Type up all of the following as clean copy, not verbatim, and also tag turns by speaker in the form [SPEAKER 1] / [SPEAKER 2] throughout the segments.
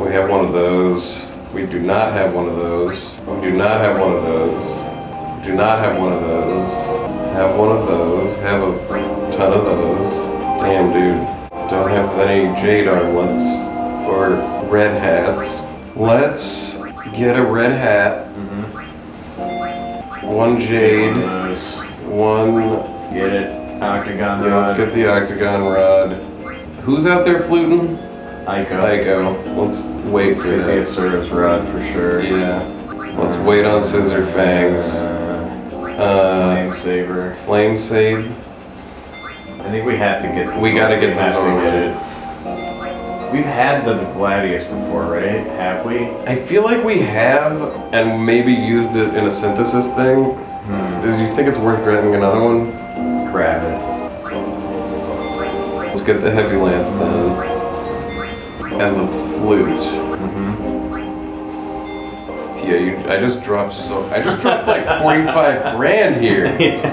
[SPEAKER 1] We have one of those. We do not have one of those. We do not have one of those. We do not have one of those. Have one of those. Have a ton of those. Damn, dude. Don't have any jade armlets or red hats. Let's get a red hat. One jade. One.
[SPEAKER 2] Get it. Octagon
[SPEAKER 1] Yeah,
[SPEAKER 2] rod.
[SPEAKER 1] let's get the octagon rod. Who's out there fluting?
[SPEAKER 2] Ico.
[SPEAKER 1] Let's wait for
[SPEAKER 2] Get the
[SPEAKER 1] that.
[SPEAKER 2] Asura's rod for sure.
[SPEAKER 1] Yeah. Let's wait on Scissor Fangs.
[SPEAKER 2] Flame Saber.
[SPEAKER 1] Flame Save.
[SPEAKER 2] I think we have to get the
[SPEAKER 1] We gotta get the
[SPEAKER 2] have to
[SPEAKER 1] Zord.
[SPEAKER 2] get it. We've had the Gladius before, right? Have we?
[SPEAKER 1] I feel like we have, and maybe used it in a synthesis thing. Do you think it's worth grabbing another one?
[SPEAKER 2] Grab it.
[SPEAKER 1] Let's get the Heavy Lance then. And the flute. Yeah, I just dropped like 45 grand here.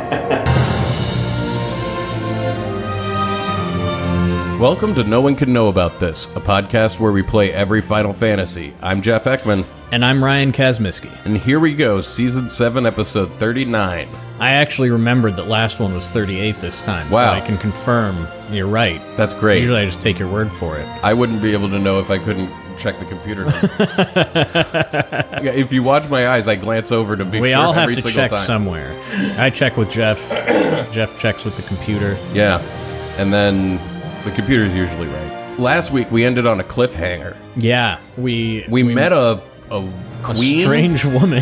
[SPEAKER 1] Welcome to No One Can Know About This, a podcast where we play every Final Fantasy. I'm Jeff Ekman.
[SPEAKER 3] And I'm Ryan Kazmiski.
[SPEAKER 1] And here we go, Season 7, Episode 39.
[SPEAKER 3] I actually remembered that last one was 38 this time.
[SPEAKER 1] Wow.
[SPEAKER 3] So I can confirm you're right.
[SPEAKER 1] That's great.
[SPEAKER 3] Usually I just take your word for it.
[SPEAKER 1] I wouldn't be able to know if I couldn't check the computer. Yeah, if you watch my eyes, I glance over to be
[SPEAKER 3] We
[SPEAKER 1] sure
[SPEAKER 3] all have
[SPEAKER 1] every
[SPEAKER 3] to
[SPEAKER 1] single
[SPEAKER 3] check
[SPEAKER 1] time.
[SPEAKER 3] somewhere. I check with Jeff. Jeff checks with the computer.
[SPEAKER 1] Yeah, and then the computer's usually right. Last week we ended on a cliffhanger.
[SPEAKER 3] Yeah, we
[SPEAKER 1] met a
[SPEAKER 3] a
[SPEAKER 1] queen.
[SPEAKER 3] strange woman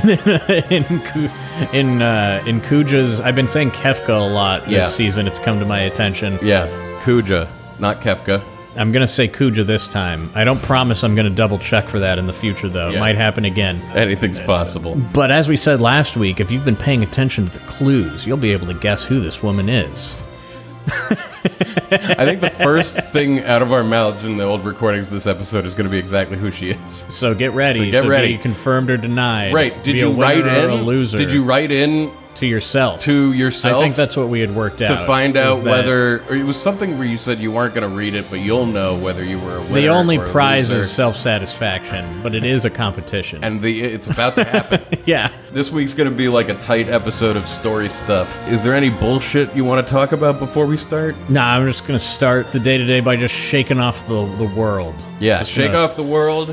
[SPEAKER 3] in Kuja's. I've been saying Kefka a lot this
[SPEAKER 1] Yeah.
[SPEAKER 3] season. It's come to my attention.
[SPEAKER 1] Yeah, Kuja, not Kefka.
[SPEAKER 3] I'm going to say Kuja this time. I don't promise I'm going to double check for that in the future, though.
[SPEAKER 1] Yeah.
[SPEAKER 3] It might happen again.
[SPEAKER 1] Anything's possible.
[SPEAKER 3] But as we said last week, if you've been paying attention to the clues, you'll be able to guess who this woman is.
[SPEAKER 1] I think the first thing out of our mouths in the old recordings of this episode is going to be exactly who she is.
[SPEAKER 3] So get ready
[SPEAKER 1] get
[SPEAKER 3] to
[SPEAKER 1] ready.
[SPEAKER 3] be confirmed or denied.
[SPEAKER 1] Right? Did
[SPEAKER 3] Be
[SPEAKER 1] you
[SPEAKER 3] a
[SPEAKER 1] write
[SPEAKER 3] winner or
[SPEAKER 1] in?
[SPEAKER 3] a loser
[SPEAKER 1] Did you write in
[SPEAKER 3] to yourself?
[SPEAKER 1] to yourself?
[SPEAKER 3] I think that's what we had worked out.
[SPEAKER 1] to find out
[SPEAKER 3] is that
[SPEAKER 1] whether, or it was something where you said you weren't going to read it, but you'll know whether you were a winner.
[SPEAKER 3] the only
[SPEAKER 1] or a
[SPEAKER 3] prize
[SPEAKER 1] loser.
[SPEAKER 3] is self-satisfaction, but it is a competition.
[SPEAKER 1] And it's about to happen.
[SPEAKER 3] yeah.
[SPEAKER 1] This week's going to be like a tight episode of story stuff. Is there any bullshit you want to talk about before we start?
[SPEAKER 3] Nah, I'm just going to start the day-to-day by just shaking off the world.
[SPEAKER 1] Yeah,
[SPEAKER 3] Just
[SPEAKER 1] shake
[SPEAKER 3] gonna-
[SPEAKER 1] off the world.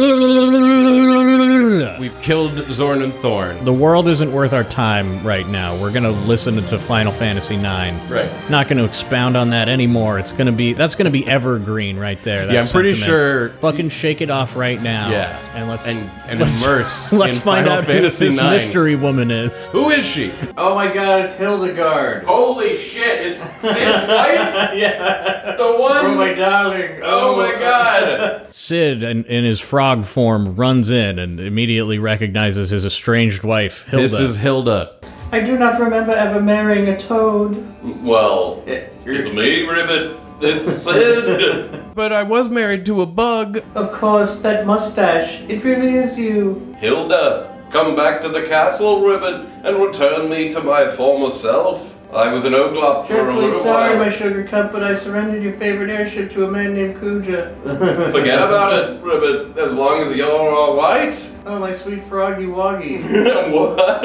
[SPEAKER 1] We've killed Zorn and Thorn.
[SPEAKER 3] The world isn't worth our time right now. We're gonna listen to Final Fantasy IX.
[SPEAKER 1] Right.
[SPEAKER 3] Not gonna expound on that anymore. That's gonna be evergreen right there. That
[SPEAKER 1] Yeah, I'm pretty
[SPEAKER 3] sentiment.
[SPEAKER 1] sure-
[SPEAKER 3] Fucking shake it off right now.
[SPEAKER 1] Yeah.
[SPEAKER 3] And let's
[SPEAKER 1] immerse
[SPEAKER 3] Let's
[SPEAKER 1] in
[SPEAKER 3] find
[SPEAKER 1] Final
[SPEAKER 3] out
[SPEAKER 1] Fantasy
[SPEAKER 3] who this
[SPEAKER 1] IX.
[SPEAKER 3] mystery woman is.
[SPEAKER 1] Who is she?
[SPEAKER 2] Oh my god, it's Hildegard.
[SPEAKER 1] Holy shit, it's Sid's wife?
[SPEAKER 2] Yeah.
[SPEAKER 1] The one?
[SPEAKER 2] Oh my darling.
[SPEAKER 1] Oh my god.
[SPEAKER 3] Sid, in his frog form, runs in and immediately recognizes his estranged wife, Hilda.
[SPEAKER 1] This is Hilda.
[SPEAKER 4] I do not remember ever marrying a toad.
[SPEAKER 1] Well, it's me, Ribbit. It's Sid. But I was married to a bug.
[SPEAKER 4] Of course, that mustache. It really is you.
[SPEAKER 1] Hilda, come back to the castle, Ribbit, and return me to my former self. I was an Oglop for a
[SPEAKER 4] Dreadfully
[SPEAKER 1] little
[SPEAKER 4] sorry,
[SPEAKER 1] while.
[SPEAKER 4] my sugar cup, but I surrendered your favorite airship to a man named Kuja.
[SPEAKER 1] Forget about it, Ribbit, as long as you're alright.
[SPEAKER 4] Oh, my sweet froggy woggy.
[SPEAKER 1] What?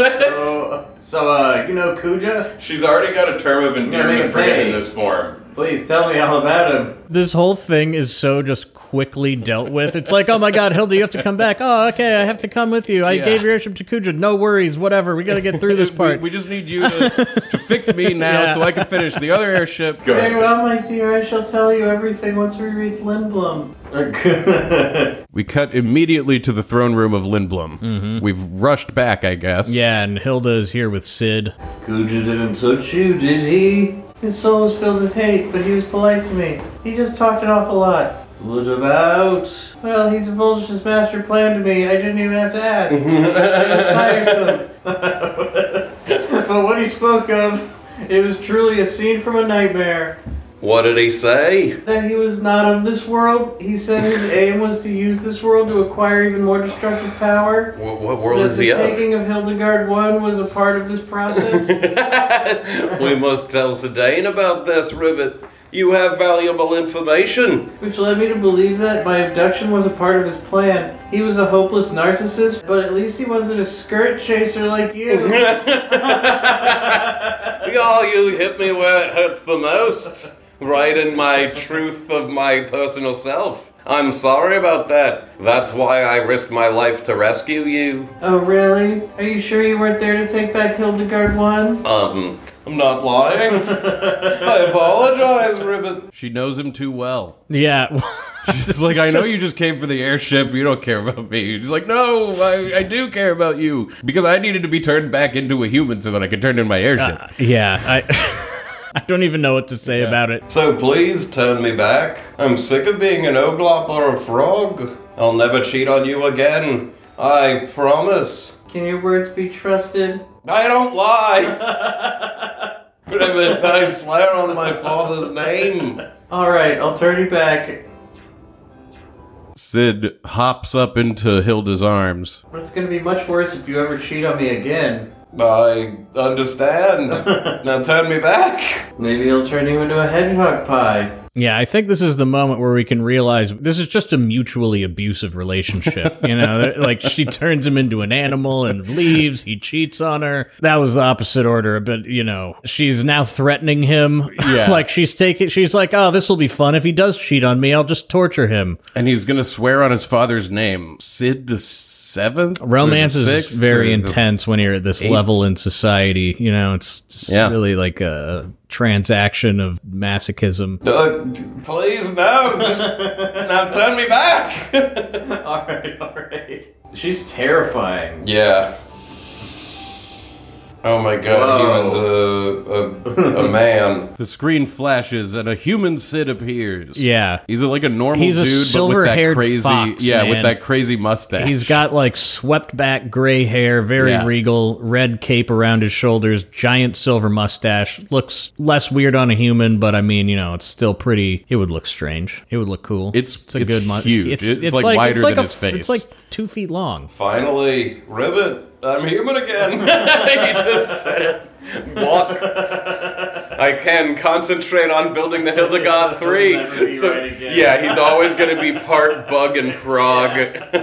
[SPEAKER 2] So, you know Kuja?
[SPEAKER 1] She's already got a term of endearment for him in this form.
[SPEAKER 2] Please tell me all about him.
[SPEAKER 3] This whole thing is so just quickly dealt with. It's like, oh my god, Hilda, you have to come back. Oh, okay, I have to come with you. I
[SPEAKER 1] Yeah.
[SPEAKER 3] gave your airship to Kuja. No worries, whatever. We gotta get through this part.
[SPEAKER 1] We just need you to fix me now
[SPEAKER 3] Yeah.
[SPEAKER 1] so I can finish the other airship.
[SPEAKER 4] Very well, my dear, I shall tell you everything once we reach Lindblom.
[SPEAKER 1] We cut immediately to the throne room of Lindblom.
[SPEAKER 3] Mm-hmm.
[SPEAKER 1] We've rushed back, I guess.
[SPEAKER 3] Yeah, and Hilda is here with Sid.
[SPEAKER 2] Kuja didn't touch you, did he?
[SPEAKER 4] His soul was filled with hate, but he was polite to me. He just talked an awful lot.
[SPEAKER 2] What about?
[SPEAKER 4] Well, he divulged his master plan to me. I didn't even have to ask. It was tiresome. But what he spoke of, it was truly a scene from a nightmare.
[SPEAKER 1] What did he say?
[SPEAKER 4] That he was not of this world. He said his aim was to use this world to acquire even more destructive power.
[SPEAKER 1] What world
[SPEAKER 4] That
[SPEAKER 1] is
[SPEAKER 4] the
[SPEAKER 1] he of?
[SPEAKER 4] taking of Hildegard I was a part of this process.
[SPEAKER 1] We must tell Sedaine about this, Ribbit. You have valuable information.
[SPEAKER 4] Which led me to believe that my abduction was a part of his plan. He was a hopeless narcissist, but at least he wasn't a skirt chaser like you.
[SPEAKER 1] Oh, you hit me where it hurts the most. Right in my truth of my personal self. I'm sorry about that. That's why I risked my life to rescue you.
[SPEAKER 4] Oh, really? Are you sure you weren't there to take back Hildegard 1?
[SPEAKER 1] I'm not lying. I apologize, Ribbit.
[SPEAKER 2] She knows him too well.
[SPEAKER 3] Yeah.
[SPEAKER 2] It's like, I know you just came for the airship. You don't care about me. He's like, no, I do care about you. Because I needed to be turned back into a human so that I could turn in my airship.
[SPEAKER 3] Yeah. I don't even know what to say about it.
[SPEAKER 1] So please turn me back. I'm sick of being an oglop or a frog. I'll never cheat on you again. I promise.
[SPEAKER 4] Can your words be trusted?
[SPEAKER 1] I don't lie. Ribbit, I swear on my father's name.
[SPEAKER 4] Alright, I'll turn you back.
[SPEAKER 2] Sid hops up into Hilda's arms.
[SPEAKER 4] It's gonna be much worse if you ever cheat on me again.
[SPEAKER 1] I understand. Now turn me back.
[SPEAKER 4] Maybe he'll turn you into a hedgehog pie.
[SPEAKER 3] Yeah, I think this is the moment where we can realize this is just a mutually abusive relationship. You know, like she turns him into an animal and leaves. He cheats on her. That was the opposite order, but you know, she's now threatening him.
[SPEAKER 2] Yeah.
[SPEAKER 3] Like she's like, oh, this will be fun. If he does cheat on me, I'll just torture him.
[SPEAKER 2] And he's going to swear on his father's name. Sid the 7th?
[SPEAKER 3] Romance
[SPEAKER 2] Or the
[SPEAKER 3] is
[SPEAKER 2] 6th?
[SPEAKER 3] very
[SPEAKER 2] Or the
[SPEAKER 3] intense when you're at this
[SPEAKER 2] 8th?
[SPEAKER 3] level in society. You know, it's just really like a transaction of masochism.
[SPEAKER 1] Please, no. Just now turn me back.
[SPEAKER 4] Alright. She's terrifying.
[SPEAKER 1] Yeah. Oh my god, he was a man.
[SPEAKER 2] The screen flashes and a human Sid appears.
[SPEAKER 3] Yeah.
[SPEAKER 2] He's like a normal
[SPEAKER 3] He's a
[SPEAKER 2] dude, but with that
[SPEAKER 3] silver-haired
[SPEAKER 2] crazy,
[SPEAKER 3] fox,
[SPEAKER 2] with
[SPEAKER 3] man.
[SPEAKER 2] that crazy mustache.
[SPEAKER 3] He's got like swept back gray hair, very regal, red cape around his shoulders, giant silver mustache. Looks less weird on a human, but I mean, you know, it's still pretty. It would look strange. It would look cool.
[SPEAKER 2] It's
[SPEAKER 3] a good mustache.
[SPEAKER 2] huge. It's like wider than his face.
[SPEAKER 3] It's like 2 feet long.
[SPEAKER 1] Finally, Ribbit, I'm human again. He just said it. Walk. I can concentrate on building the Hildegard 3.
[SPEAKER 4] He'll never be right again.
[SPEAKER 1] Yeah, he's always going to be part bug and frog.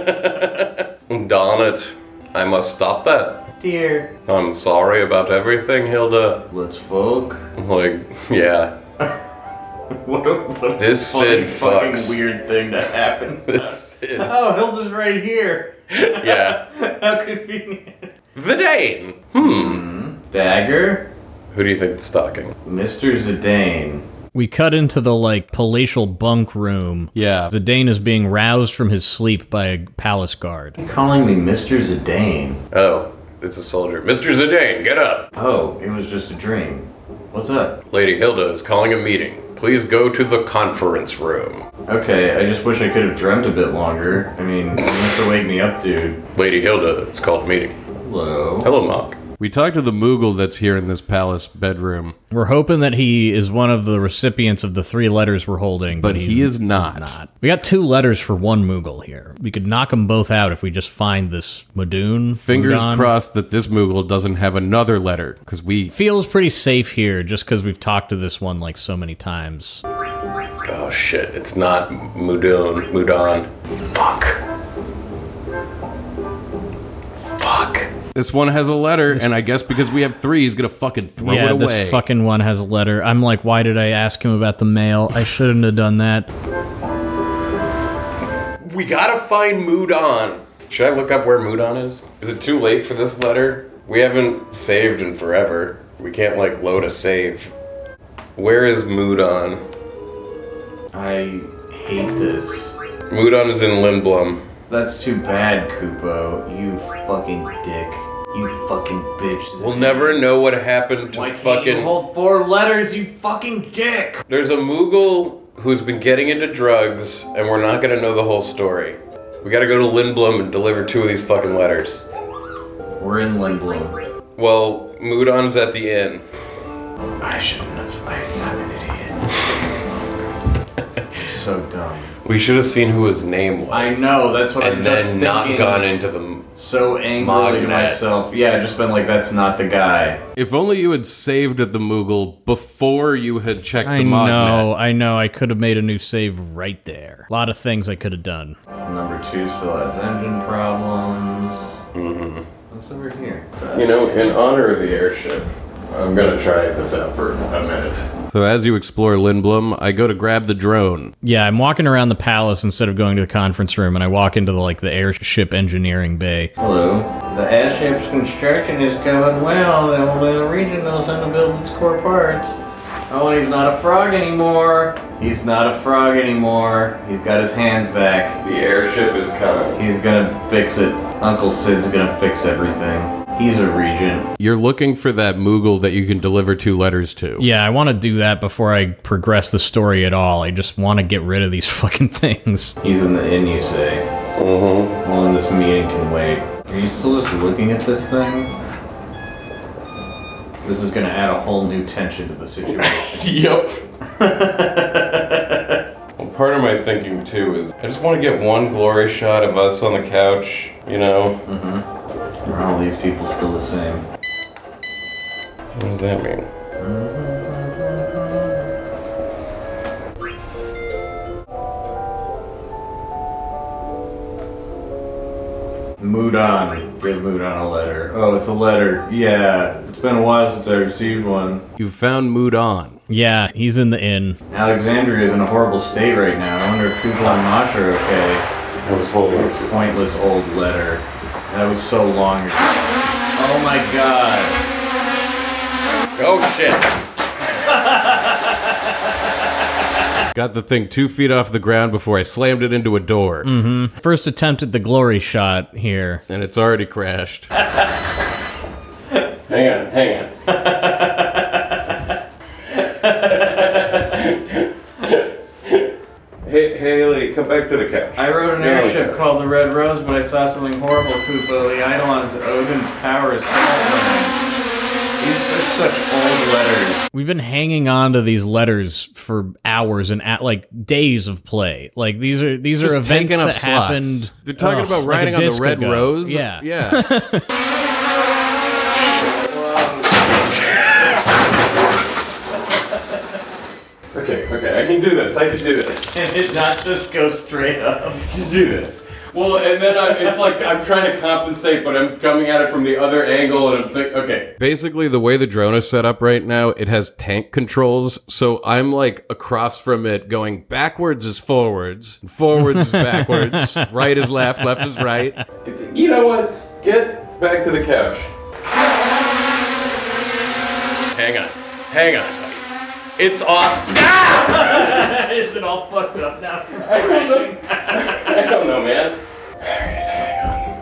[SPEAKER 1] Darn it. I must stop that.
[SPEAKER 4] Dear.
[SPEAKER 1] I'm sorry about everything, Hilda.
[SPEAKER 4] Let's folk.
[SPEAKER 1] Like, yeah.
[SPEAKER 4] What a
[SPEAKER 1] This
[SPEAKER 4] funny,
[SPEAKER 1] Sid
[SPEAKER 4] fucking
[SPEAKER 1] fucks.
[SPEAKER 4] weird thing to happen.
[SPEAKER 1] This Sid.
[SPEAKER 4] Oh, Hilda's right here.
[SPEAKER 1] Yeah.
[SPEAKER 4] How convenient.
[SPEAKER 1] Vidane.
[SPEAKER 4] Dagger?
[SPEAKER 1] Who do you think is stalking?
[SPEAKER 4] Mr. Zidane.
[SPEAKER 3] We cut into the like palatial bunk room.
[SPEAKER 2] Yeah.
[SPEAKER 3] Zidane is being roused from his sleep by a palace guard.
[SPEAKER 4] You're calling me Mr. Zidane.
[SPEAKER 1] Oh, it's a soldier. Mr. Zidane, get up.
[SPEAKER 4] Oh, it was just a dream. What's up?
[SPEAKER 1] Lady Hilda is calling a meeting. Please go to the conference room.
[SPEAKER 4] Okay, I just wish I could have dreamt a bit longer. I mean, you have to wake me up, dude.
[SPEAKER 1] Lady Hilda, it's called meeting.
[SPEAKER 4] Hello.
[SPEAKER 1] Hello, Mock.
[SPEAKER 2] We talked to the Moogle that's here in this palace bedroom,
[SPEAKER 3] We're hoping that he is one of the recipients of the 3 letters we're holding,
[SPEAKER 2] but
[SPEAKER 3] he's
[SPEAKER 2] he is not.
[SPEAKER 3] We got 2 letters for 1 Moogle here. We could knock them both out if we just find this Mudun.
[SPEAKER 2] Fingers
[SPEAKER 3] Mudon.
[SPEAKER 2] crossed that this Moogle doesn't have another letter, because we...
[SPEAKER 3] Feels pretty safe here just because we've talked to this one like so many times.
[SPEAKER 1] Oh shit, it's not Mudon. Fuck.
[SPEAKER 2] This one has a letter, and I guess because we have 3, he's gonna fucking throw it away.
[SPEAKER 3] This fucking one has a letter. I'm like, why did I ask him about the mail? I shouldn't have done that.
[SPEAKER 1] We gotta find Mudon. Should I look up where Mudon is? Is it too late for this letter? We haven't saved in forever. We can't like load a save. Where is Mudon?
[SPEAKER 4] I hate this.
[SPEAKER 1] Mudon is in Lindblom.
[SPEAKER 4] That's too bad, Kupo. You fucking dick. You fucking bitch.
[SPEAKER 1] We'll never know what happened to
[SPEAKER 4] Why can't
[SPEAKER 1] fucking...
[SPEAKER 4] you hold 4 letters, you fucking dick?
[SPEAKER 1] There's a Moogle who's been getting into drugs, and we're not gonna know the whole story. We gotta go to Lindblom and deliver 2 of these fucking letters.
[SPEAKER 4] We're in Lindblom.
[SPEAKER 1] Well, Mudon's at the inn.
[SPEAKER 4] I shouldn't have. I'm an idiot. I'm so dumb.
[SPEAKER 1] We should have seen who his name was.
[SPEAKER 4] I know, that's what I'm
[SPEAKER 1] And
[SPEAKER 4] just
[SPEAKER 1] then
[SPEAKER 4] thinking.
[SPEAKER 1] not gone into the...
[SPEAKER 4] So angrily to
[SPEAKER 1] Magnet.
[SPEAKER 4] myself. Yeah, just been like, that's not the guy.
[SPEAKER 2] If only you had saved at the Moogle before you had checked
[SPEAKER 3] I
[SPEAKER 2] the
[SPEAKER 3] know,
[SPEAKER 2] Magnet.
[SPEAKER 3] I know. I could have made a new save right there. A lot of things I could have done.
[SPEAKER 4] Number 2 still has engine problems. What's over here?
[SPEAKER 1] You know, in honor of the airship, I'm gonna try this out for a minute.
[SPEAKER 2] So as you explore Lindblom, I go to grab the drone.
[SPEAKER 3] Yeah, I'm walking around the palace instead of going to the conference room, and I walk into the airship engineering bay.
[SPEAKER 4] Hello. The airship's construction is going well. The region knows how to build its core parts. Oh, and he's not a frog anymore. He's not a frog anymore. He's got his hands back.
[SPEAKER 1] The airship is coming.
[SPEAKER 4] He's gonna fix it. Uncle Sid's gonna fix everything. He's a regent.
[SPEAKER 2] You're looking for that Moogle that you can deliver 2 letters to.
[SPEAKER 3] Yeah, I want to do that before I progress the story at all. I just want to get rid of these fucking things.
[SPEAKER 4] He's in the inn, you say?
[SPEAKER 1] Mm-hmm.
[SPEAKER 4] Well, then this meeting can wait. Are you still just looking at this thing? This is gonna add a whole new tension to the situation.
[SPEAKER 1] Yep. Well, part of my thinking too is I just want to get one glory shot of us on the couch, you know?
[SPEAKER 4] Are all these people still the same?
[SPEAKER 1] What does that mean?
[SPEAKER 4] Moodon. Give Moodon a letter. Oh, it's a letter. Yeah. It's been a while since I received one.
[SPEAKER 2] You've found Moodon.
[SPEAKER 3] Yeah, he's in the inn.
[SPEAKER 4] Alexandria is in a horrible state right now. I wonder if Kuzla and Masha are okay.
[SPEAKER 1] I was holding it to.
[SPEAKER 4] Pointless old letter. That was so long ago. Oh my god.
[SPEAKER 1] Oh shit!
[SPEAKER 2] Got the thing 2 feet off the ground before I slammed it into a door.
[SPEAKER 3] First attempt at the glory shot here.
[SPEAKER 2] And it's already crashed.
[SPEAKER 1] Hang on. Hey, Haley, come back to the couch.
[SPEAKER 4] I rode an
[SPEAKER 1] Get on the
[SPEAKER 4] airship
[SPEAKER 1] couch.
[SPEAKER 4] called the Red Rose, but I saw something horrible, Kupo. The Eidolon's Odin's power is falling. These are such old letters.
[SPEAKER 3] We've been hanging on to these letters for hours and days of play. Like these are
[SPEAKER 2] Just
[SPEAKER 3] events
[SPEAKER 2] taking up
[SPEAKER 3] that
[SPEAKER 2] slots.
[SPEAKER 3] happened.
[SPEAKER 2] They're talking about
[SPEAKER 3] like
[SPEAKER 2] riding
[SPEAKER 3] a
[SPEAKER 2] on the
[SPEAKER 3] disc
[SPEAKER 2] Red
[SPEAKER 3] ago.
[SPEAKER 2] Rose?
[SPEAKER 3] Yeah.
[SPEAKER 2] Yeah.
[SPEAKER 1] Okay, I can do this.
[SPEAKER 4] And it not just go straight up.
[SPEAKER 1] I can do this. Well, and then it's like I'm trying to compensate, but I'm coming at it from the other angle, and I'm thinking, okay.
[SPEAKER 2] Basically, the way the drone is set up right now, it has tank controls, so I'm like across from it going backwards is forwards, and forwards is backwards, right is left, left is right.
[SPEAKER 1] You know what? Get back to the couch. Hang on, buddy. It's off.
[SPEAKER 4] Is it all fucked up now?
[SPEAKER 1] I don't know, man. Alright, hang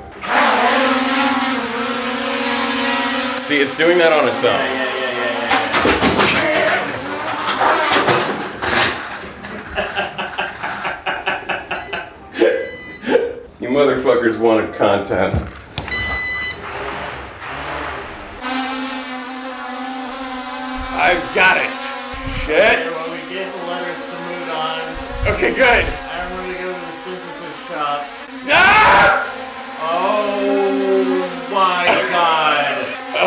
[SPEAKER 1] on. See, it's doing that on its own. You motherfuckers wanted content. I've got it. Shit.
[SPEAKER 4] When we gave the letters to Moodon,
[SPEAKER 1] Okay, good.
[SPEAKER 4] I remember to go to the synthesis shop.
[SPEAKER 1] Ah!
[SPEAKER 4] Oh my god.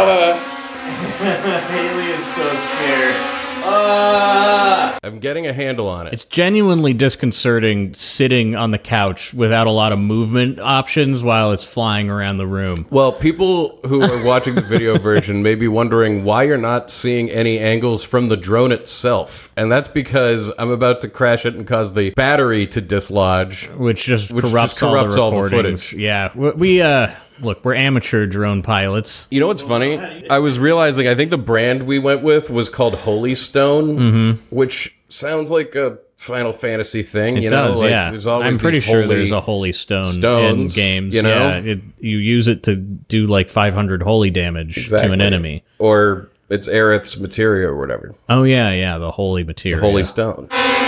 [SPEAKER 4] Haley is so scared.
[SPEAKER 2] I'm getting a handle on it.
[SPEAKER 3] It's genuinely disconcerting sitting on the couch without a lot of movement options while it's flying around the room.
[SPEAKER 2] Well, people who are watching the video version may be wondering why you're not seeing any angles from the drone itself. And that's because I'm about to crash it and cause the battery to dislodge.
[SPEAKER 3] Which just
[SPEAKER 2] Which
[SPEAKER 3] corrupts,
[SPEAKER 2] just corrupts
[SPEAKER 3] all
[SPEAKER 2] all
[SPEAKER 3] the
[SPEAKER 2] the
[SPEAKER 3] recordings.
[SPEAKER 2] footage.
[SPEAKER 3] Yeah, look, we're amateur drone pilots.
[SPEAKER 2] You know what's funny? I was realizing I think the brand we went with was called Holy Stone, which sounds like a Final Fantasy thing.
[SPEAKER 3] It
[SPEAKER 2] you
[SPEAKER 3] does,
[SPEAKER 2] know? Like,
[SPEAKER 3] yeah.
[SPEAKER 2] There's always
[SPEAKER 3] I'm pretty
[SPEAKER 2] these
[SPEAKER 3] sure
[SPEAKER 2] holy
[SPEAKER 3] there's a holy stone
[SPEAKER 2] stones,
[SPEAKER 3] in games.
[SPEAKER 2] you know?
[SPEAKER 3] Yeah, you use it to do like 500 holy damage to
[SPEAKER 2] Exactly.
[SPEAKER 3] an enemy.
[SPEAKER 2] Or it's Aerith's materia or whatever.
[SPEAKER 3] Oh yeah, the holy material.
[SPEAKER 2] Holy Stone.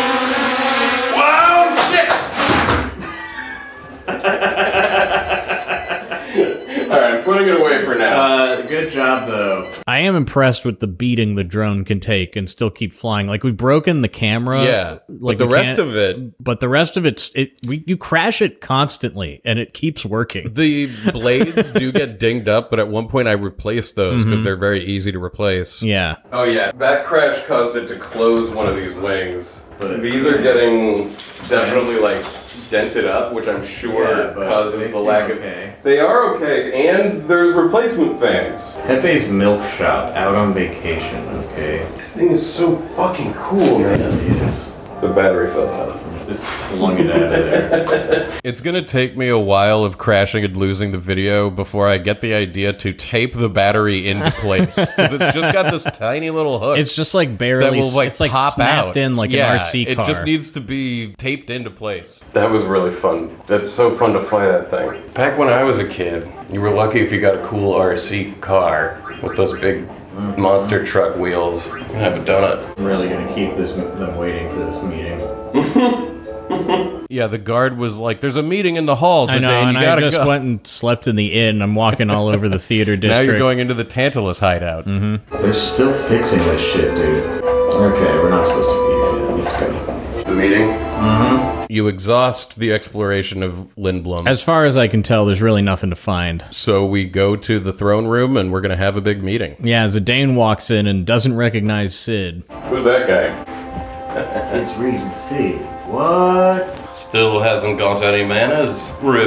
[SPEAKER 1] Whoa, shit! Alright, I'm I'm putting it away for now.
[SPEAKER 4] Good job, though.
[SPEAKER 3] I am impressed with the beating the drone can take and still keep flying. Like, we've broken the camera.
[SPEAKER 2] Yeah,
[SPEAKER 3] Like,
[SPEAKER 2] but the
[SPEAKER 3] we
[SPEAKER 2] rest
[SPEAKER 3] can't-
[SPEAKER 2] of it,
[SPEAKER 3] But the rest of you crash it constantly, and it keeps working.
[SPEAKER 2] the blades do get dinged up, but at one point I replaced those because they're very easy to replace.
[SPEAKER 3] Yeah.
[SPEAKER 1] Oh yeah, that crash caused it to close one of these wings. But these are getting definitely like dented up, which I'm sure
[SPEAKER 4] Yeah, but
[SPEAKER 1] causes
[SPEAKER 4] they
[SPEAKER 1] the
[SPEAKER 4] seem
[SPEAKER 1] lack
[SPEAKER 4] okay.
[SPEAKER 1] of. They are okay, and there's replacement fans.
[SPEAKER 4] Hefe's milk shop out on vacation, okay?
[SPEAKER 1] This thing is so fucking cool, man.
[SPEAKER 4] It is.
[SPEAKER 1] The battery fell out.
[SPEAKER 4] It's slung it out of there.
[SPEAKER 2] It's gonna take me a while of crashing and losing the video before I get the idea to tape the battery into place because it's just got this tiny little hook.
[SPEAKER 3] It's just like
[SPEAKER 2] that
[SPEAKER 3] barely,
[SPEAKER 2] will like
[SPEAKER 3] it's like
[SPEAKER 2] pop
[SPEAKER 3] snapped
[SPEAKER 2] out
[SPEAKER 3] in like
[SPEAKER 2] Yeah,
[SPEAKER 3] an RC car.
[SPEAKER 2] It just needs to be taped into place.
[SPEAKER 1] That was really fun. That's so fun to fly that thing. Back when I was a kid, you were lucky if you got a cool RC car with those big monster truck wheels. You can have a donut.
[SPEAKER 4] I'm really gonna keep them waiting for this meeting.
[SPEAKER 2] Yeah, the guard was like, "There's a meeting in the hall
[SPEAKER 3] I
[SPEAKER 2] today,
[SPEAKER 3] know,
[SPEAKER 2] and
[SPEAKER 3] and
[SPEAKER 2] you
[SPEAKER 3] I
[SPEAKER 2] gotta
[SPEAKER 3] just
[SPEAKER 2] go."
[SPEAKER 3] went and slept in the inn. I'm walking all over the theater
[SPEAKER 2] Now
[SPEAKER 3] district.
[SPEAKER 2] you're going into the Tantalus hideout.
[SPEAKER 4] They're still fixing this shit, dude. Okay, we're not supposed to be here. Let's go.
[SPEAKER 1] The meeting?
[SPEAKER 2] You exhaust the exploration of Lindblom.
[SPEAKER 3] As far as I can tell, there's really nothing to find.
[SPEAKER 2] So we go to the throne room, and we're gonna have a big meeting.
[SPEAKER 3] Yeah, Zidane walks in and doesn't recognize Sid.
[SPEAKER 1] Who's that guy?
[SPEAKER 4] It's Regent C. What?
[SPEAKER 1] Still hasn't got any manners.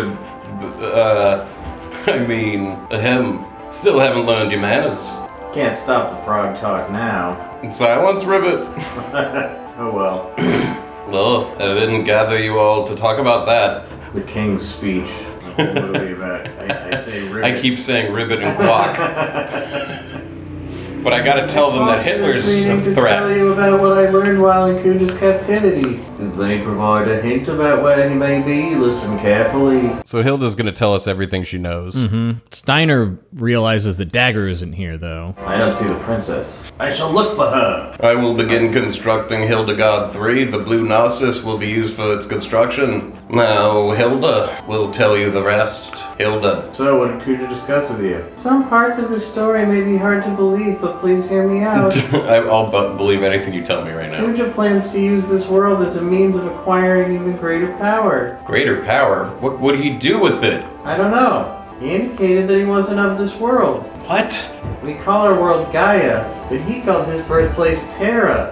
[SPEAKER 1] Still haven't learned your manners.
[SPEAKER 4] Can't stop the frog talk now.
[SPEAKER 1] Silence, Ribbit.
[SPEAKER 4] Oh well.
[SPEAKER 1] Well, I didn't gather you all to talk about that.
[SPEAKER 4] The king's speech. What are we about? I say ribbit.
[SPEAKER 1] I keep saying Ribbit and Guac. But I gotta tell them that Hitler's a
[SPEAKER 4] to tell
[SPEAKER 1] threat.
[SPEAKER 4] you about what I learned while in Kuja's captivity. Did they provide a hint about where he may be? Listen carefully.
[SPEAKER 2] So Hilda's gonna tell us everything she knows.
[SPEAKER 3] Steiner realizes that Dagger isn't here, though.
[SPEAKER 4] I don't see the princess. I shall look for her.
[SPEAKER 1] I will begin constructing Hildegard 3. The blue Narcissus will be used for its construction. Now, Hilda will tell you the rest. Hilda.
[SPEAKER 4] So, what did Kuja discuss with you? Some parts of the story may be hard to believe, but please hear me out.
[SPEAKER 1] I'll believe anything you tell me right now.
[SPEAKER 4] Kuja plans to use this world as a means of acquiring even greater power.
[SPEAKER 1] Greater power? What would he do with it?
[SPEAKER 4] I don't know. He indicated that he wasn't of this world.
[SPEAKER 1] What?
[SPEAKER 4] We call our world Gaia, but he called his birthplace Terra.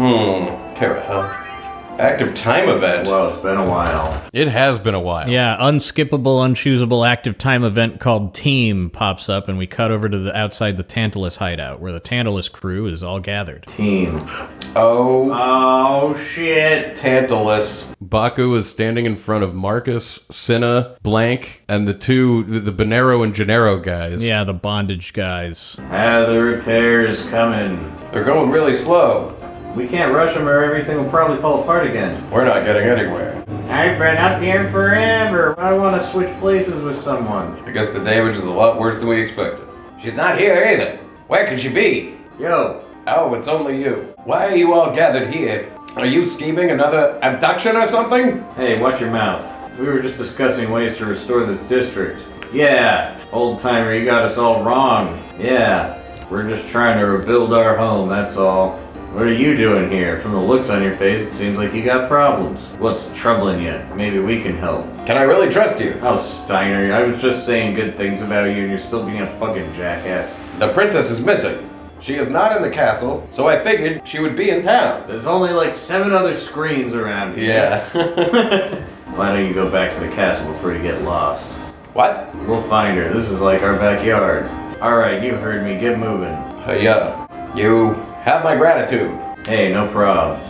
[SPEAKER 1] Terra, huh? Active time event.
[SPEAKER 4] Well, it's been a while.
[SPEAKER 2] It has been a while.
[SPEAKER 3] Yeah, unskippable, unchoosable active time event called Team pops up, and we cut over to the outside the Tantalus hideout, where the Tantalus crew is all gathered.
[SPEAKER 4] Team.
[SPEAKER 1] Oh,
[SPEAKER 4] Oh, shit.
[SPEAKER 1] Tantalus.
[SPEAKER 2] Baku is standing in front of Marcus, Cinna, Blank, and the Bonero and Gennaro guys.
[SPEAKER 3] Yeah, the bondage guys.
[SPEAKER 4] Have the repairs coming.
[SPEAKER 1] They're going really slow.
[SPEAKER 4] We can't rush them or everything will probably fall apart again.
[SPEAKER 1] We're not getting anywhere.
[SPEAKER 4] I've been up here forever. I want to switch places with someone.
[SPEAKER 1] I guess the damage is a lot worse than we expected. She's not here either. Where could she be?
[SPEAKER 4] Yo,
[SPEAKER 1] Oh, it's only you. Why are you all gathered here? Are you scheming another abduction or something?
[SPEAKER 4] hey, watch your mouth. We were just discussing ways to restore this district. Yeah, old timer, you got us all wrong. Yeah, we're just trying to rebuild our home, that's all. What are you doing here? From the looks on your face, it seems like you got problems. What's troubling you? Maybe we can help.
[SPEAKER 1] Can I really trust you?
[SPEAKER 4] Oh, Steiner, I was just saying good things about you and you're still being a fucking jackass.
[SPEAKER 1] The princess is missing. She is not in the castle, so I figured she would be in town.
[SPEAKER 4] There's only like 7 other screens around here.
[SPEAKER 1] Yeah.
[SPEAKER 4] Why don't you go back to the castle before you get lost?
[SPEAKER 1] What?
[SPEAKER 4] We'll find her. This is like our backyard. Alright, you heard me. Get moving.
[SPEAKER 1] Yeah. You have my gratitude.
[SPEAKER 4] Hey, no problem.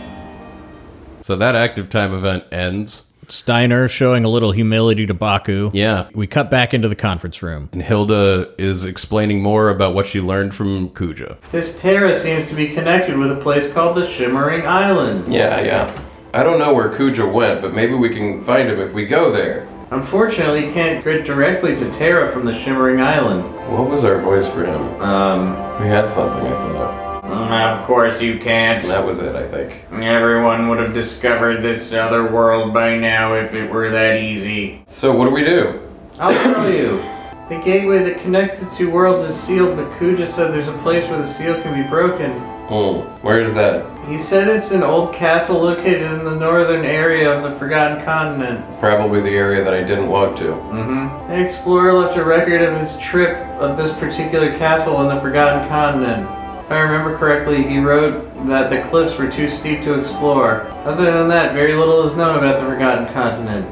[SPEAKER 2] So that active time event ends.
[SPEAKER 3] Steiner showing a little humility to Baku.
[SPEAKER 2] Yeah.
[SPEAKER 3] We cut back into the conference room.
[SPEAKER 2] And Hilda is explaining more about what she learned from Kuja.
[SPEAKER 4] This Terra seems to be connected with a place called the Shimmering Island.
[SPEAKER 1] Yeah. I don't know where Kuja went, but maybe we can find him if we go there.
[SPEAKER 4] Unfortunately, you can't get directly to Terra from the Shimmering Island.
[SPEAKER 1] What was our voice for him? We had something, I thought.
[SPEAKER 4] Of course you can't.
[SPEAKER 1] That was it, I think.
[SPEAKER 4] Everyone would have discovered this other world by now if it were that easy.
[SPEAKER 1] So what do we do?
[SPEAKER 4] I'll tell you. The gateway that connects the two worlds is sealed, but Kuja said there's a place where the seal can be broken.
[SPEAKER 1] Where is that?
[SPEAKER 4] He said it's an old castle located in the northern area of the Forgotten Continent.
[SPEAKER 1] Probably the area that I didn't walk to.
[SPEAKER 4] The explorer left a record of his trip of this particular castle in the Forgotten Continent. If I remember correctly, he wrote that the cliffs were too steep to explore. Other than that, very little is known about the Forgotten Continent.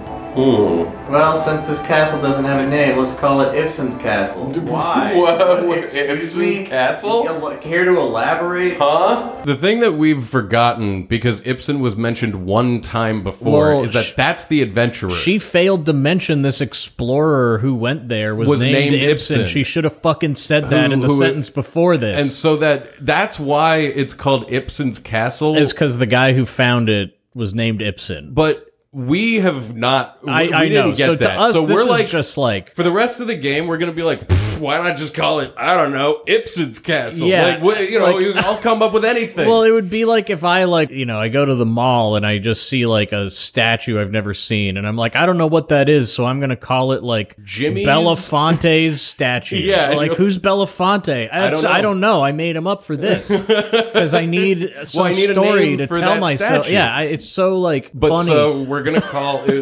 [SPEAKER 4] Well, since this castle doesn't have a name, let's call it Ibsen's Castle. Why?
[SPEAKER 1] What?
[SPEAKER 4] Excuse me?
[SPEAKER 1] Ibsen's Castle?
[SPEAKER 4] Care to elaborate?
[SPEAKER 1] Huh?
[SPEAKER 2] The thing that we've forgotten, because Ibsen was mentioned one time before,
[SPEAKER 3] Well,
[SPEAKER 2] is that that's the adventurer.
[SPEAKER 3] She failed to mention this explorer who went there was named Ibsen. She should have fucking said that in the sentence before this.
[SPEAKER 2] And so that's why it's called Ibsen's Castle.
[SPEAKER 3] It's because the guy who found it was named Ibsen.
[SPEAKER 2] But we have not.
[SPEAKER 3] I
[SPEAKER 2] didn't
[SPEAKER 3] know.
[SPEAKER 2] get
[SPEAKER 3] So
[SPEAKER 2] that.
[SPEAKER 3] to us,
[SPEAKER 2] so
[SPEAKER 3] this
[SPEAKER 2] we're
[SPEAKER 3] is
[SPEAKER 2] like,
[SPEAKER 3] just like
[SPEAKER 2] for the rest of the game, we're gonna be like, why not just call it? I don't know, Ibsen's Castle.
[SPEAKER 3] Yeah,
[SPEAKER 2] I'll come up with anything.
[SPEAKER 3] Well, it would be like if I I go to the mall and I just see like a statue I've never seen, and I'm like, I don't know what that is, so I'm gonna call it like
[SPEAKER 2] Jimmy's?
[SPEAKER 3] Belafonte's statue.
[SPEAKER 2] Yeah,
[SPEAKER 3] like who's Belafonte? I don't know. I made him up for this because I need some
[SPEAKER 2] I need a
[SPEAKER 3] story
[SPEAKER 2] name
[SPEAKER 3] to
[SPEAKER 2] for
[SPEAKER 3] tell
[SPEAKER 2] that
[SPEAKER 3] myself.
[SPEAKER 2] statue.
[SPEAKER 3] Yeah, it's so like
[SPEAKER 2] But
[SPEAKER 3] funny.
[SPEAKER 2] so we're gonna call it.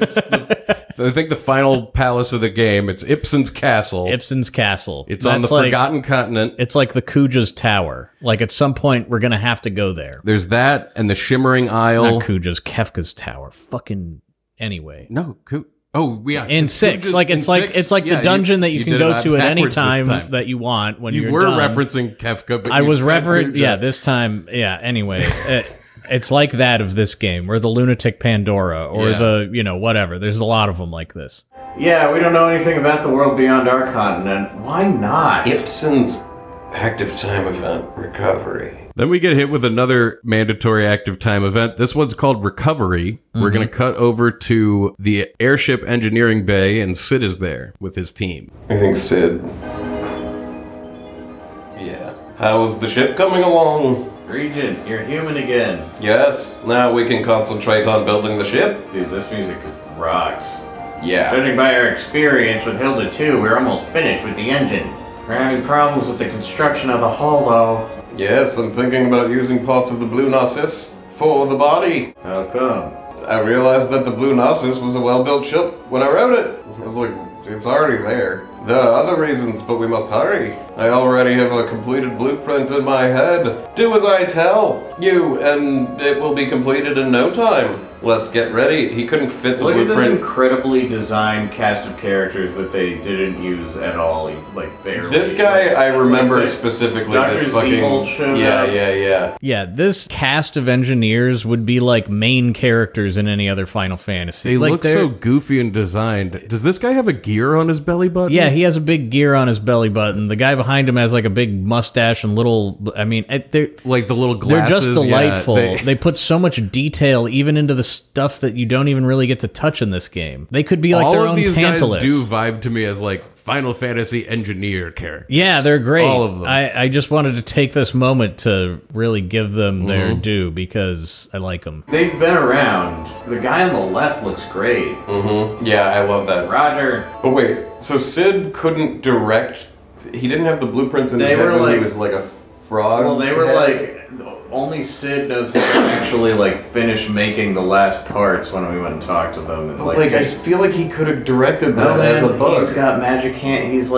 [SPEAKER 2] I think the final palace of the game. It's Ibsen's Castle.
[SPEAKER 3] Ibsen's Castle.
[SPEAKER 2] It's on the
[SPEAKER 3] That's like-
[SPEAKER 2] Forgotten Continent.
[SPEAKER 3] It's like the Kuja's Tower. Like at some point we're gonna have to go there.
[SPEAKER 2] There's that and the Shimmering Isle.
[SPEAKER 3] Not Kuja's, Kefka's Tower. Fucking anyway.
[SPEAKER 2] No, Oh, yeah.
[SPEAKER 3] In six, like it's like
[SPEAKER 2] Yeah,
[SPEAKER 3] the dungeon that you can
[SPEAKER 2] did
[SPEAKER 3] go
[SPEAKER 2] it
[SPEAKER 3] to at any
[SPEAKER 2] backwards this
[SPEAKER 3] time that you want when
[SPEAKER 2] You
[SPEAKER 3] you're
[SPEAKER 2] were
[SPEAKER 3] done.
[SPEAKER 2] referencing Kefka, but
[SPEAKER 3] I
[SPEAKER 2] you
[SPEAKER 3] was
[SPEAKER 2] said
[SPEAKER 3] referring.
[SPEAKER 2] Kuja.
[SPEAKER 3] Yeah, this time. Yeah. Anyway, it's like that of this game, or the Lunatic Pandora, or
[SPEAKER 2] Yeah.
[SPEAKER 3] the whatever. There's a lot of them like this.
[SPEAKER 4] Yeah, we don't know anything about the world beyond our continent. Why not?
[SPEAKER 1] Ibsen's active time event recovery.
[SPEAKER 2] Then we get hit with another mandatory active time event. This one's called Recovery. We're going to cut over to the airship engineering bay, and Sid is there with his team.
[SPEAKER 1] I think Sid. Yeah. How's the ship coming along?
[SPEAKER 4] Regent, you're human again.
[SPEAKER 1] Yes. Now we can concentrate on building the ship.
[SPEAKER 4] Dude, this music rocks.
[SPEAKER 1] Yeah.
[SPEAKER 4] Judging by our experience with Hilda 2, we're almost finished with the engine. We're having problems with the construction of the hull, though.
[SPEAKER 1] Yes, I'm thinking about using parts of the Blue Narcissus for the body.
[SPEAKER 4] How come?
[SPEAKER 1] I realized that the Blue Narcissus was a well-built ship when I wrote it. I was like, it's already there. There are other reasons, but we must hurry. I already have a completed blueprint in my head. Do as I tell you, and it will be completed in no time. Let's get ready. He couldn't fit the
[SPEAKER 4] Look at this
[SPEAKER 1] blueprint.
[SPEAKER 4] incredibly designed cast of characters that they didn't use at all. Like barely.
[SPEAKER 1] This guy, I remember
[SPEAKER 4] Like,
[SPEAKER 1] specifically
[SPEAKER 4] Dr.
[SPEAKER 1] this fucking...
[SPEAKER 4] Zeebold showed up.
[SPEAKER 1] Yeah.
[SPEAKER 3] Yeah, this cast of engineers would be like main characters in any other Final Fantasy.
[SPEAKER 2] They
[SPEAKER 3] like
[SPEAKER 2] look
[SPEAKER 3] they're-
[SPEAKER 2] so goofy and designed. Does this guy have a gear on his belly button?
[SPEAKER 3] Yeah, he has a big gear on his belly button. The guy behind him has like a big mustache and little. I mean, they're
[SPEAKER 2] Like the little
[SPEAKER 3] they're
[SPEAKER 2] glasses.
[SPEAKER 3] just delightful.
[SPEAKER 2] Yeah,
[SPEAKER 3] they put so much detail even into the stuff that you don't even really get to touch in this game. They could be like
[SPEAKER 2] all
[SPEAKER 3] their
[SPEAKER 2] of
[SPEAKER 3] own
[SPEAKER 2] these
[SPEAKER 3] Tantalus.
[SPEAKER 2] guys do vibe to me as like Final Fantasy engineer characters.
[SPEAKER 3] Yeah, they're great.
[SPEAKER 2] All of them.
[SPEAKER 3] I just wanted to take this moment to really give them their
[SPEAKER 2] Mm-hmm.
[SPEAKER 3] due because I like them.
[SPEAKER 4] They've been around. The guy on the left looks great.
[SPEAKER 1] Yeah, I love that.
[SPEAKER 4] Roger.
[SPEAKER 1] But wait, so Sid couldn't direct... He didn't have the blueprints in his
[SPEAKER 4] They
[SPEAKER 1] head
[SPEAKER 4] were
[SPEAKER 1] when he
[SPEAKER 4] like-
[SPEAKER 1] was like a frog?
[SPEAKER 4] Well, they were
[SPEAKER 1] head?
[SPEAKER 4] like, only Sid knows how to actually like finish making the last parts when we went and talked to them. And,
[SPEAKER 1] Like, I feel like he could have directed that
[SPEAKER 4] no,
[SPEAKER 1] as a
[SPEAKER 4] man,
[SPEAKER 1] bug.
[SPEAKER 4] he's got magic hand. He's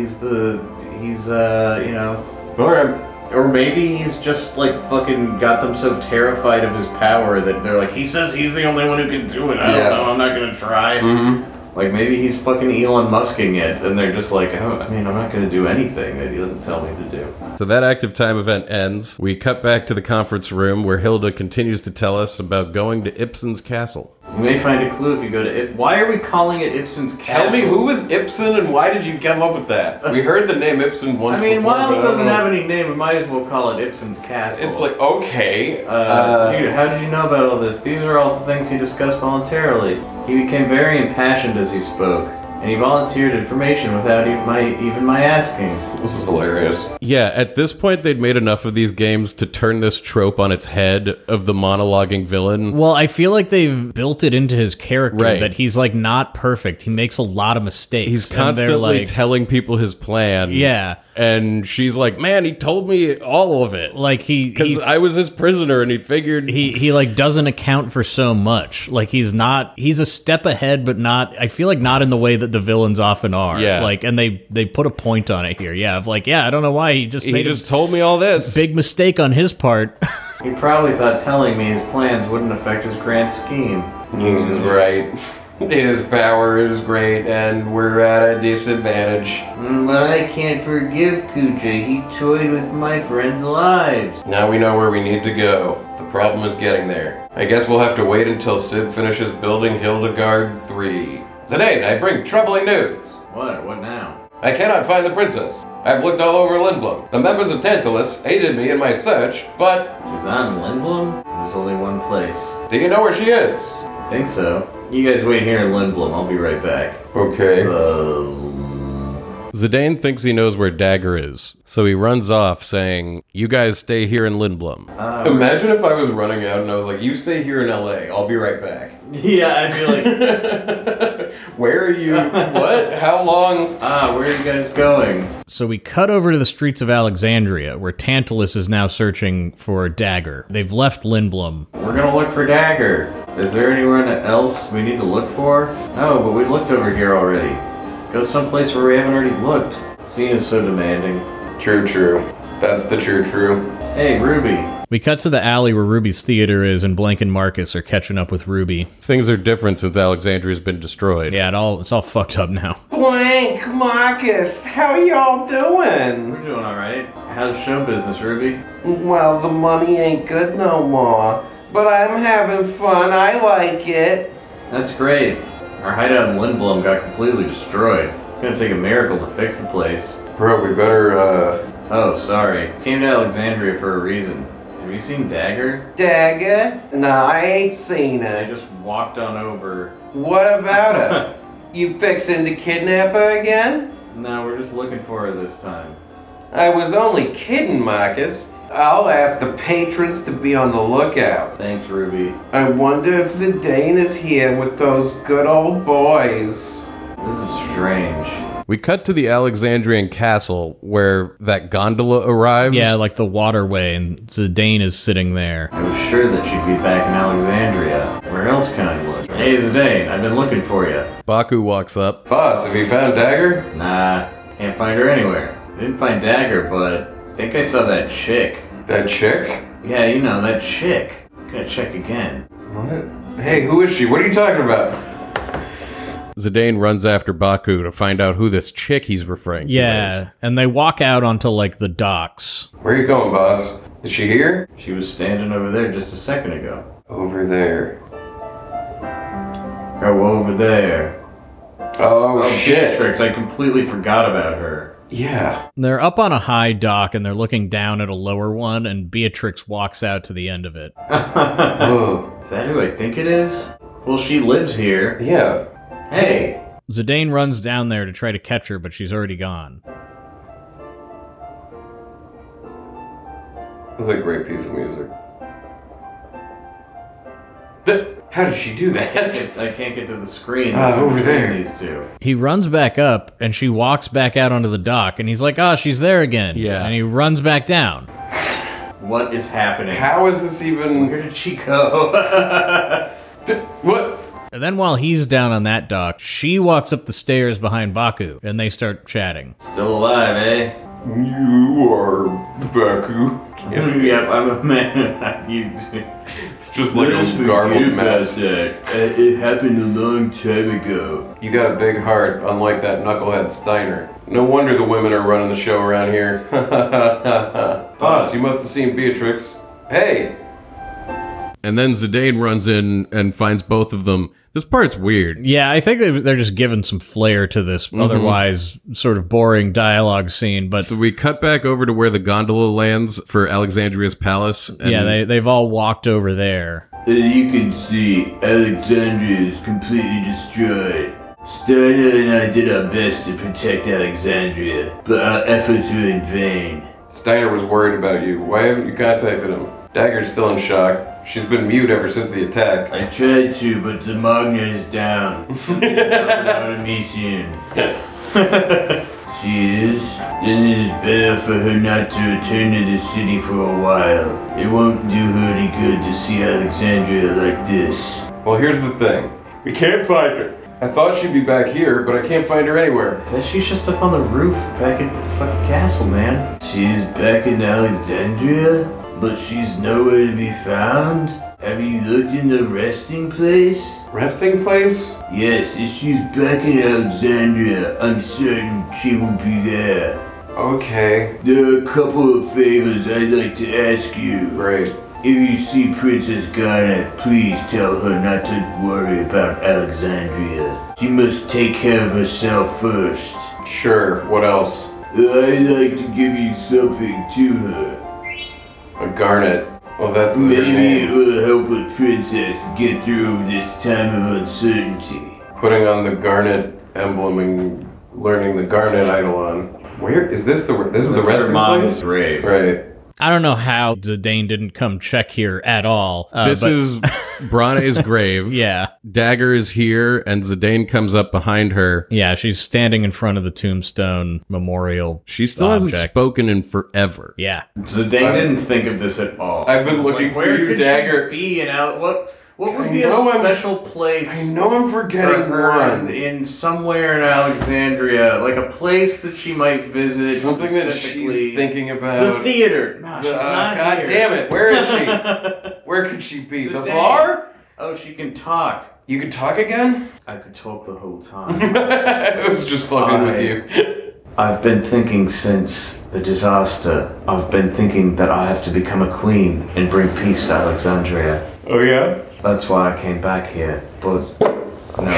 [SPEAKER 1] Alright.
[SPEAKER 4] or maybe he's just like fucking got them so terrified of his power that they're like, he says he's the only one who can do it. I
[SPEAKER 1] Yeah.
[SPEAKER 4] don't know. I'm not gonna try. Like maybe he's fucking Elon Musking it, and they're just like, oh, I mean, I'm not gonna do anything that he doesn't tell me to do.
[SPEAKER 2] So that active time event ends. We cut back to the conference room where Hilda continues to tell us about going to Ibsen's castle.
[SPEAKER 4] You may find a clue if you go to Why are we calling it Ibsen's Castle?
[SPEAKER 1] Tell me, who is Ibsen and why did you come up with that? We heard the name Ibsen once
[SPEAKER 4] I mean,
[SPEAKER 1] before.
[SPEAKER 4] while
[SPEAKER 1] but
[SPEAKER 4] it
[SPEAKER 1] I don't
[SPEAKER 4] doesn't
[SPEAKER 1] know.
[SPEAKER 4] have any name, we might as well call it Ibsen's Castle.
[SPEAKER 1] It's like, okay.
[SPEAKER 4] Dude, how did you know about all this? These are all the things he discussed voluntarily. He became very impassioned as he spoke. And he volunteered information without even my asking.
[SPEAKER 1] This is hilarious.
[SPEAKER 2] Yeah, at this point, they'd made enough of these games to turn this trope on its head of the monologuing villain.
[SPEAKER 3] Well, I feel like they've built it into his character
[SPEAKER 2] Right.
[SPEAKER 3] that he's like not perfect. He makes a lot of mistakes.
[SPEAKER 2] He's
[SPEAKER 3] and they're
[SPEAKER 2] constantly
[SPEAKER 3] like,
[SPEAKER 2] telling people his plan.
[SPEAKER 3] yeah,
[SPEAKER 2] And she's like, man, he told me all of it.
[SPEAKER 3] like
[SPEAKER 2] Because I was his prisoner and he figured...
[SPEAKER 3] he like doesn't account for so much. Like he's a step ahead, but not. I feel like not in the way that the villains often are.
[SPEAKER 2] Yeah.
[SPEAKER 3] Like, and they put a point on it here. Yeah, of like, yeah, I don't know why he just
[SPEAKER 2] He
[SPEAKER 3] made
[SPEAKER 2] just
[SPEAKER 3] a
[SPEAKER 2] told me all this.
[SPEAKER 3] big mistake on his part.
[SPEAKER 4] He probably thought telling me his plans wouldn't affect his grand scheme.
[SPEAKER 1] He's right. His power is great, and we're at a disadvantage.
[SPEAKER 4] But I can't forgive Kuja. He toyed with my friends' lives.
[SPEAKER 1] Now we know where we need to go. The problem is getting there. I guess we'll have to wait until Sid finishes building Hildegard 3. Zidane, I bring troubling news.
[SPEAKER 4] What? What now?
[SPEAKER 1] I cannot find the princess. I've looked all over Lindblom. The members of Tantalus aided me in my search, but
[SPEAKER 4] She's on Lindblom? There's only one place.
[SPEAKER 1] do you know where she is?
[SPEAKER 4] I think so. You guys wait here in Lindblom. I'll be right back.
[SPEAKER 1] Okay.
[SPEAKER 2] Zidane thinks he knows where Dagger is, so he runs off saying, you guys stay here in Lindblom.
[SPEAKER 1] Imagine if I was running out and I was like, you stay here in LA, I'll be right back.
[SPEAKER 4] Yeah, I'd be like,
[SPEAKER 1] Where are you? What? How long?
[SPEAKER 4] where are you guys going?
[SPEAKER 3] So we cut over to the streets of Alexandria, where Tantalus is now searching for Dagger. They've left Lindblom.
[SPEAKER 4] We're gonna look for Dagger. Is there anywhere else we need to look for? No, but we looked over here already. Go someplace where we haven't already looked. Scene is so demanding.
[SPEAKER 1] True. That's the true.
[SPEAKER 4] Hey, Ruby.
[SPEAKER 3] We cut to the alley where Ruby's theater is, and Blank and Marcus are catching up with Ruby.
[SPEAKER 2] Things are different since Alexandria's been destroyed.
[SPEAKER 3] Yeah, it's all fucked up now.
[SPEAKER 1] Blank, Marcus, how y'all doing?
[SPEAKER 4] We're doing alright. How's show business, Ruby?
[SPEAKER 1] Well, the money ain't good no more, but I'm having fun. I like it.
[SPEAKER 4] That's great. Our hideout in Lindblom got completely destroyed. It's gonna take a miracle to fix the place.
[SPEAKER 1] Bro, we better,
[SPEAKER 4] Oh, sorry. Came to Alexandria for a reason. Have you seen Dagger?
[SPEAKER 1] Dagger? Nah, I ain't seen
[SPEAKER 4] I
[SPEAKER 1] her.
[SPEAKER 4] just walked on over.
[SPEAKER 1] What about her? You fixing to kidnap her again?
[SPEAKER 4] No, we're just looking for her this time.
[SPEAKER 1] I was only kidding, Marcus. I'll ask the patrons to be on the lookout.
[SPEAKER 4] Thanks, Ruby.
[SPEAKER 1] I wonder if Zidane is here with those good old boys.
[SPEAKER 4] This is strange.
[SPEAKER 2] We cut to the Alexandrian castle where that gondola arrives.
[SPEAKER 3] Yeah, like the waterway, and Zidane is sitting there.
[SPEAKER 4] I was sure that she'd be back in Alexandria. Where else can I look? Hey, Zidane, I've been looking for you.
[SPEAKER 2] Baku walks up.
[SPEAKER 1] Boss, have you found Dagger?
[SPEAKER 4] Nah, can't find her anywhere. I didn't find Dagger, but I think I saw that chick.
[SPEAKER 1] That chick?
[SPEAKER 4] Yeah, you know, that chick. Gotta check again.
[SPEAKER 1] What? Hey, who is she? What are you talking about?
[SPEAKER 2] Zidane runs after Baku to find out who this chick he's referring to is.
[SPEAKER 3] Yeah, and they walk out onto like the docks.
[SPEAKER 1] Where are you going, boss? Is she here?
[SPEAKER 4] She was standing over there just a second ago.
[SPEAKER 1] Over there.
[SPEAKER 4] Go over there.
[SPEAKER 1] Oh, shit.
[SPEAKER 4] Beatrix, I completely forgot about her.
[SPEAKER 1] Yeah.
[SPEAKER 3] They're up on a high dock and they're looking down at a lower one, and Beatrix walks out to the end of it.
[SPEAKER 1] Whoa.
[SPEAKER 4] Is that who I think it is? Well, she lives here.
[SPEAKER 1] Yeah.
[SPEAKER 4] Hey,
[SPEAKER 3] Zidane runs down there to try to catch her, but she's already gone.
[SPEAKER 1] That's a great piece of music. How did she do that?
[SPEAKER 4] I can't get to the screen. That's
[SPEAKER 1] over
[SPEAKER 4] between
[SPEAKER 1] there.
[SPEAKER 4] These two.
[SPEAKER 3] He runs back up, and she walks back out onto the dock, and he's like, oh, she's there again.
[SPEAKER 2] Yeah.
[SPEAKER 3] And he runs back down.
[SPEAKER 4] What is happening?
[SPEAKER 1] How is this even...
[SPEAKER 4] Where did she go?
[SPEAKER 1] What?
[SPEAKER 3] And then while he's down on that dock, she walks up the stairs behind Baku, and they start chatting.
[SPEAKER 4] Still alive, eh?
[SPEAKER 1] You are Baku.
[SPEAKER 4] Yep, I'm a man.
[SPEAKER 1] It's just like a garbled mess.
[SPEAKER 4] It happened a long time ago.
[SPEAKER 1] You got a big heart, unlike that knucklehead Steiner. No wonder the women are running the show around here. Boss, you must have seen Beatrix. Hey!
[SPEAKER 2] And then Zidane runs in and finds both of them. This part's weird.
[SPEAKER 3] Yeah, I think they're just giving some flair to this otherwise sort of boring dialogue scene. But
[SPEAKER 2] So we cut back over to where the gondola lands for Alexandria's palace. And
[SPEAKER 3] yeah, they've all walked over there.
[SPEAKER 4] As you can see, Alexandria is completely destroyed.
[SPEAKER 5] Steiner and I did our best to protect Alexandria, but our efforts were in vain.
[SPEAKER 1] Steiner was worried about you. Why haven't you contacted him? Dagger's still in shock. She's been mute ever since the attack.
[SPEAKER 5] I tried to, but the Magna is down. Out of me soon. She is? Then it is better for her not to return to the city for a while. It won't do her any good to see Alexandria like this.
[SPEAKER 1] Well, here's the thing.
[SPEAKER 5] We can't find her.
[SPEAKER 1] I thought she'd be back here, but I can't find her anywhere.
[SPEAKER 4] Bet she's just up on the roof back at the fucking castle, man.
[SPEAKER 5] She's back in Alexandria, but she's nowhere to be found? Have you looked in the resting place?
[SPEAKER 1] Resting place?
[SPEAKER 5] Yes, if she's back in Alexandria, I'm certain she will be there.
[SPEAKER 1] Okay.
[SPEAKER 5] There are a couple of favors I'd like to ask you.
[SPEAKER 1] Great.
[SPEAKER 5] If you see Princess Garnet, please tell her not to worry about Alexandria. She must take care of herself first.
[SPEAKER 1] Sure. What else?
[SPEAKER 5] I'd like to give you something to her.
[SPEAKER 1] A garnet. Well, that's the
[SPEAKER 5] Maybe it
[SPEAKER 1] name.
[SPEAKER 5] will help a princess get through this time of uncertainty.
[SPEAKER 1] Putting on the garnet emblem and learning the garnet eidolon. Where is this? This is the
[SPEAKER 4] That's her
[SPEAKER 1] resting
[SPEAKER 4] mom's
[SPEAKER 1] place.
[SPEAKER 4] grave.
[SPEAKER 1] Right.
[SPEAKER 3] I don't know how Zidane didn't come check here at all.
[SPEAKER 2] This
[SPEAKER 3] but-
[SPEAKER 2] is Branne's grave.
[SPEAKER 3] Yeah.
[SPEAKER 2] Dagger is here, and Zidane comes up behind her.
[SPEAKER 3] Yeah, she's standing in front of the tombstone memorial.
[SPEAKER 2] She still hasn't
[SPEAKER 3] object.
[SPEAKER 2] spoken in forever.
[SPEAKER 3] Yeah.
[SPEAKER 4] Zidane didn't think of this at all.
[SPEAKER 1] I've been
[SPEAKER 4] He was
[SPEAKER 1] looking
[SPEAKER 4] like,
[SPEAKER 1] for
[SPEAKER 4] where
[SPEAKER 1] you,
[SPEAKER 4] could
[SPEAKER 1] Dagger.
[SPEAKER 4] She be and out what would
[SPEAKER 1] I
[SPEAKER 4] be a
[SPEAKER 1] know I'm-
[SPEAKER 4] special place
[SPEAKER 1] I know I'm
[SPEAKER 4] for
[SPEAKER 1] forgetting
[SPEAKER 4] her
[SPEAKER 1] one.
[SPEAKER 4] in somewhere in Alexandria, like a place that she might visit.
[SPEAKER 1] Something that
[SPEAKER 4] specifically.
[SPEAKER 1] she's thinking about.
[SPEAKER 4] The theater. No, she's not
[SPEAKER 1] God
[SPEAKER 4] here.
[SPEAKER 1] damn it! Where is she? Where could she be? The
[SPEAKER 4] Zidane.
[SPEAKER 1] bar?
[SPEAKER 4] Oh, she can talk.
[SPEAKER 1] You could talk again?
[SPEAKER 4] I could talk the whole time.
[SPEAKER 1] I was just fucking with you.
[SPEAKER 4] I've been thinking since the disaster. I've been thinking that I have to become a queen and bring peace to Alexandria.
[SPEAKER 1] Oh yeah?
[SPEAKER 4] That's why I came back here. But no.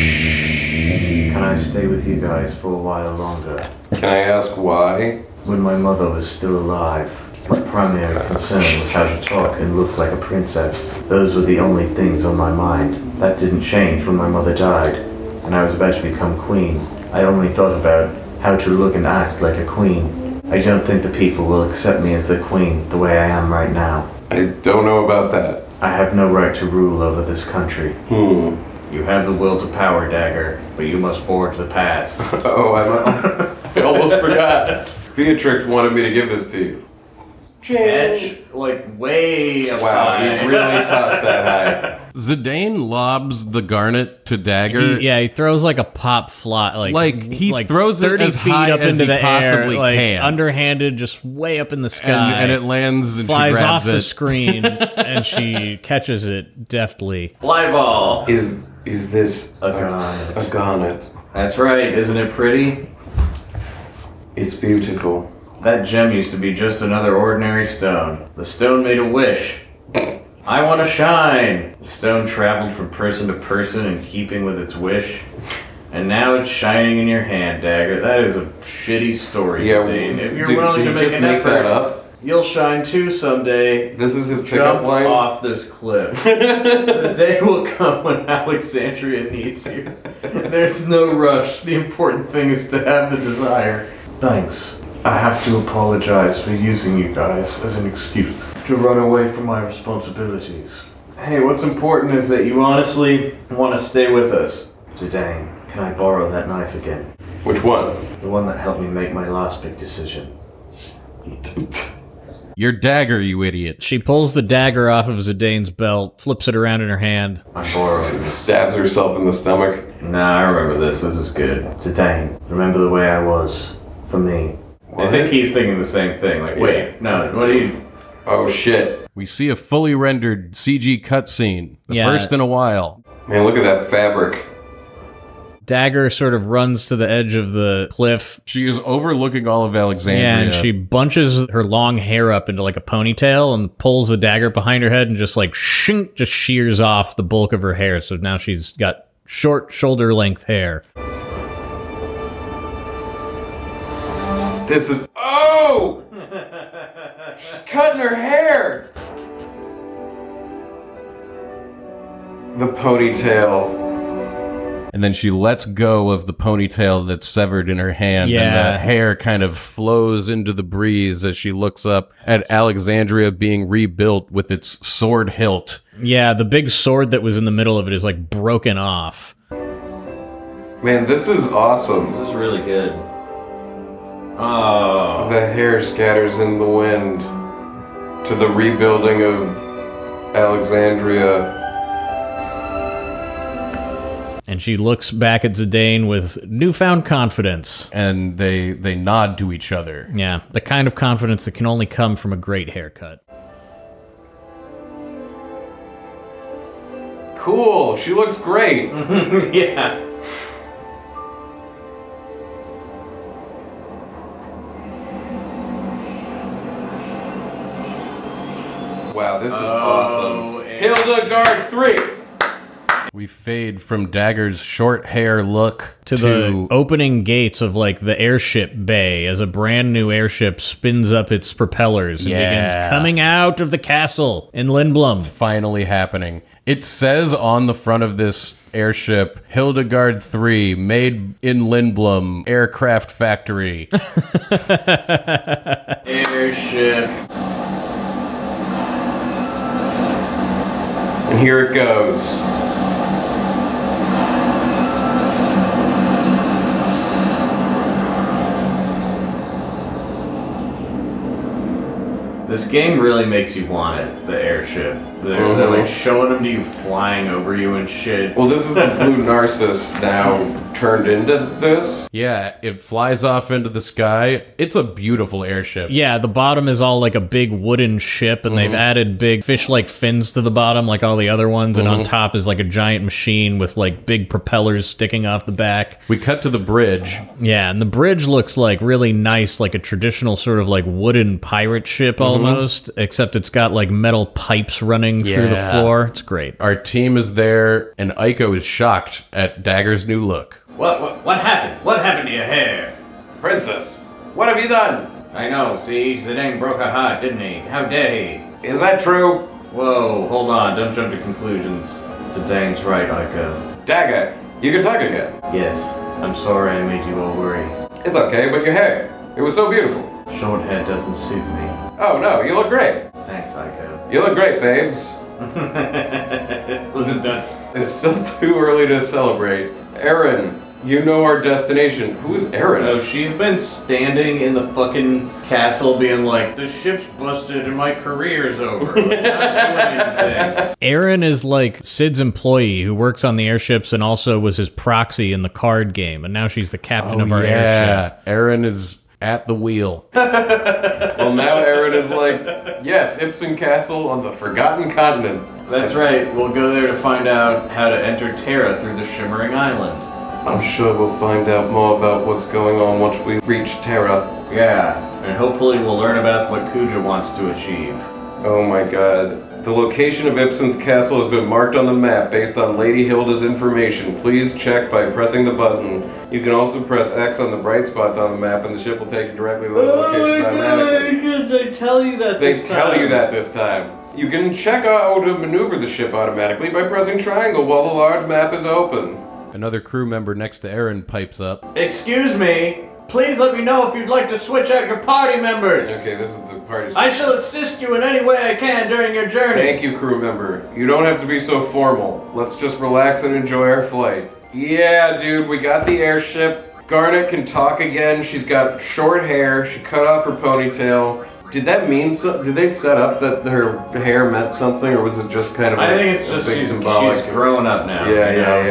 [SPEAKER 4] Can I stay with you guys for a while longer?
[SPEAKER 1] Can I ask why?
[SPEAKER 4] When my mother was still alive, my primary concern was how to talk and look like a princess. Those were the only things on my mind. That didn't change when my mother died, and I was about to become queen. I only thought about how to look and act like a queen. I don't think the people will accept me as their queen the way I am right now.
[SPEAKER 1] I don't know about that.
[SPEAKER 4] I have no right to rule over this country. You have the will to power, Dagger, but you must forge the path.
[SPEAKER 1] Oh, I almost forgot. Beatrix wanted me to give this to you.
[SPEAKER 4] Edge, like way up
[SPEAKER 1] Wow,
[SPEAKER 4] high.
[SPEAKER 1] you really tossed that high.
[SPEAKER 2] Zidane lobs the garnet to Dagger.
[SPEAKER 3] He throws like a pop fly,
[SPEAKER 2] He throws it
[SPEAKER 3] 30
[SPEAKER 2] as
[SPEAKER 3] feet
[SPEAKER 2] high
[SPEAKER 3] up
[SPEAKER 2] as
[SPEAKER 3] into
[SPEAKER 2] he
[SPEAKER 3] the
[SPEAKER 2] possibly
[SPEAKER 3] air, like
[SPEAKER 2] can.
[SPEAKER 3] underhanded, just way up in the sky,
[SPEAKER 2] and it lands and
[SPEAKER 3] flies
[SPEAKER 2] she
[SPEAKER 3] off
[SPEAKER 2] grabs
[SPEAKER 3] the
[SPEAKER 2] it.
[SPEAKER 3] screen, and she catches it deftly.
[SPEAKER 4] Fly ball.
[SPEAKER 1] Is this
[SPEAKER 4] A garnet.
[SPEAKER 1] A garnet.
[SPEAKER 4] That's right, isn't it pretty?
[SPEAKER 1] It's beautiful.
[SPEAKER 4] That gem used to be just another ordinary stone. The stone made a wish. I want to shine! The stone traveled from person to person in keeping with its wish. And now it's shining in your hand, Dagger. That is a shitty story,
[SPEAKER 1] Yeah,
[SPEAKER 4] Zidane. If you're
[SPEAKER 1] did
[SPEAKER 4] willing
[SPEAKER 1] you
[SPEAKER 4] to make
[SPEAKER 1] just
[SPEAKER 4] an
[SPEAKER 1] make
[SPEAKER 4] effort,
[SPEAKER 1] that up?
[SPEAKER 4] you'll shine too someday.
[SPEAKER 1] This is his pickup
[SPEAKER 4] Jump
[SPEAKER 1] line?
[SPEAKER 4] off this cliff. The day will come when Alexandria needs you. There's no rush. The important thing is to have the desire. Thanks. I have to apologize for using you guys as an excuse to run away from my responsibilities. Hey, what's important is that you honestly want to stay with us. Zidane, can I borrow that knife again?
[SPEAKER 1] Which one?
[SPEAKER 4] The one that helped me make my last big decision.
[SPEAKER 2] Your dagger, you idiot.
[SPEAKER 3] She pulls the dagger off of Zidane's belt, flips it around in her hand.
[SPEAKER 4] I'm borrowing this.
[SPEAKER 1] Stabs herself in the stomach.
[SPEAKER 4] Nah, I remember this. This is good. Zidane, remember the way I was for me. I think he's thinking the same thing. Like, wait, no, what do you...
[SPEAKER 1] Oh shit.
[SPEAKER 2] We see a fully rendered CG cutscene, the
[SPEAKER 3] Yeah.
[SPEAKER 2] first in a while.
[SPEAKER 1] Man, look at that fabric.
[SPEAKER 3] Dagger sort of runs to the edge of the cliff.
[SPEAKER 2] She is overlooking all of Alexandria.
[SPEAKER 3] Yeah, and she bunches her long hair up into like a ponytail and pulls the dagger behind her head and just like shink, just shears off the bulk of her hair. So now she's got short shoulder length hair.
[SPEAKER 1] This is. Oh! She's cutting her hair! The ponytail.
[SPEAKER 2] and then she lets go of the ponytail that's severed in her hand, and
[SPEAKER 3] Yeah.
[SPEAKER 2] the hair kind of flows into the breeze as she looks up at Alexandria being rebuilt with its sword hilt.
[SPEAKER 3] Yeah, the big sword that was in the middle of it is like broken off.
[SPEAKER 1] Man, this is awesome.
[SPEAKER 4] This is really good. Oh.
[SPEAKER 1] The hair scatters in the wind to the rebuilding of Alexandria.
[SPEAKER 3] And she looks back at Zidane with newfound confidence.
[SPEAKER 2] And they nod to each other.
[SPEAKER 3] Yeah, the kind of confidence that can only come from a great haircut.
[SPEAKER 1] Cool, she looks great.
[SPEAKER 4] Yeah.
[SPEAKER 1] Wow, this is awesome.
[SPEAKER 4] and-
[SPEAKER 1] Hildegard 3.
[SPEAKER 2] We fade from Dagger's short hair look
[SPEAKER 3] To the opening gates of like the airship bay as a brand new airship spins up its propellers and
[SPEAKER 2] Yeah.
[SPEAKER 3] begins coming out of the castle in Lindblom.
[SPEAKER 2] finally happening. It says on the front of this airship, Hildegard 3, made in Lindblom Aircraft Factory.
[SPEAKER 4] Airship.
[SPEAKER 1] And here it goes.
[SPEAKER 4] This game really makes you want it, the airship. They're like showing them to you flying over you and shit.
[SPEAKER 1] Well, this is the Blue Narcissus now turned into this.
[SPEAKER 2] Yeah, it flies off into the sky. It's a beautiful airship.
[SPEAKER 3] Yeah, the bottom is all like a big wooden ship, and they've added big fish-like fins to the bottom, like all the other ones, and on top is like a giant machine with like big propellers sticking off the back.
[SPEAKER 2] We cut to the bridge.
[SPEAKER 3] Yeah, and the bridge looks like really nice, like a traditional sort of like wooden pirate ship almost, except it's got like metal pipes running through the
[SPEAKER 2] Yeah.
[SPEAKER 3] floor. It's great.
[SPEAKER 2] Our team is there, and Aiko is shocked at Dagger's new look.
[SPEAKER 4] What happened? What happened to your hair?
[SPEAKER 1] Princess, what have you done?
[SPEAKER 4] I know, see, Zidane broke her heart, didn't he? How dare he?
[SPEAKER 1] Is that true?
[SPEAKER 4] Whoa, hold on, don't jump to conclusions. Zidane's right, Aiko.
[SPEAKER 1] Dagger, you can talk again.
[SPEAKER 4] Yes, I'm sorry I made you all worry.
[SPEAKER 1] It's okay, but your hair, it was so beautiful.
[SPEAKER 4] Short hair doesn't suit me.
[SPEAKER 1] Oh no, you look great.
[SPEAKER 4] Thanks, Aiko.
[SPEAKER 1] You look great, babes.
[SPEAKER 4] Listen, Duns.
[SPEAKER 1] It's still too early to celebrate. Erin, you know our destination. Who's Erin?
[SPEAKER 4] No, she's been standing in the fucking castle being like, the ship's busted and my career's over. Like, not doing anything.
[SPEAKER 3] Aaron is like Sid's employee who works on the airships and also was his proxy in the card game, and now she's the captain of our airship.
[SPEAKER 2] Aaron is at the wheel.
[SPEAKER 1] Well, now Erin is like, yes, Ipsen Castle on the Forgotten Continent.
[SPEAKER 4] That's right, we'll go there to find out how to enter Terra through the Shimmering Island.
[SPEAKER 1] I'm sure we'll find out more about what's going on once we reach Terra.
[SPEAKER 4] Yeah, and hopefully we'll learn about what Kuja wants to achieve.
[SPEAKER 1] Oh my god. The location of Ipsen's castle has been marked on the map based on Lady Hilda's information. Please check by pressing the button. You can also press X on the bright spots on the map and the ship will take you directly to those locations automatically.
[SPEAKER 4] They tell you that
[SPEAKER 1] They tell you that this time. You can check out how to maneuver the ship automatically by pressing triangle while the large map is open.
[SPEAKER 2] Another crew member next to Aaron pipes up.
[SPEAKER 4] Excuse me, please let me know if you'd like to switch out your party members.
[SPEAKER 1] Okay, this is the party.
[SPEAKER 4] I shall assist you in any way I can during your journey.
[SPEAKER 1] Thank you, crew member. You don't have to be so formal. Let's just relax and enjoy our flight. Yeah, dude, we got the airship. Garnet can talk again. She's got short hair. She cut off her ponytail. Did that mean so? Did they set up that her hair meant something, or was it just kind of?
[SPEAKER 4] I think it's just
[SPEAKER 1] big
[SPEAKER 4] she's
[SPEAKER 1] symbolic?
[SPEAKER 4] grown up now.
[SPEAKER 1] Yeah,
[SPEAKER 4] you know?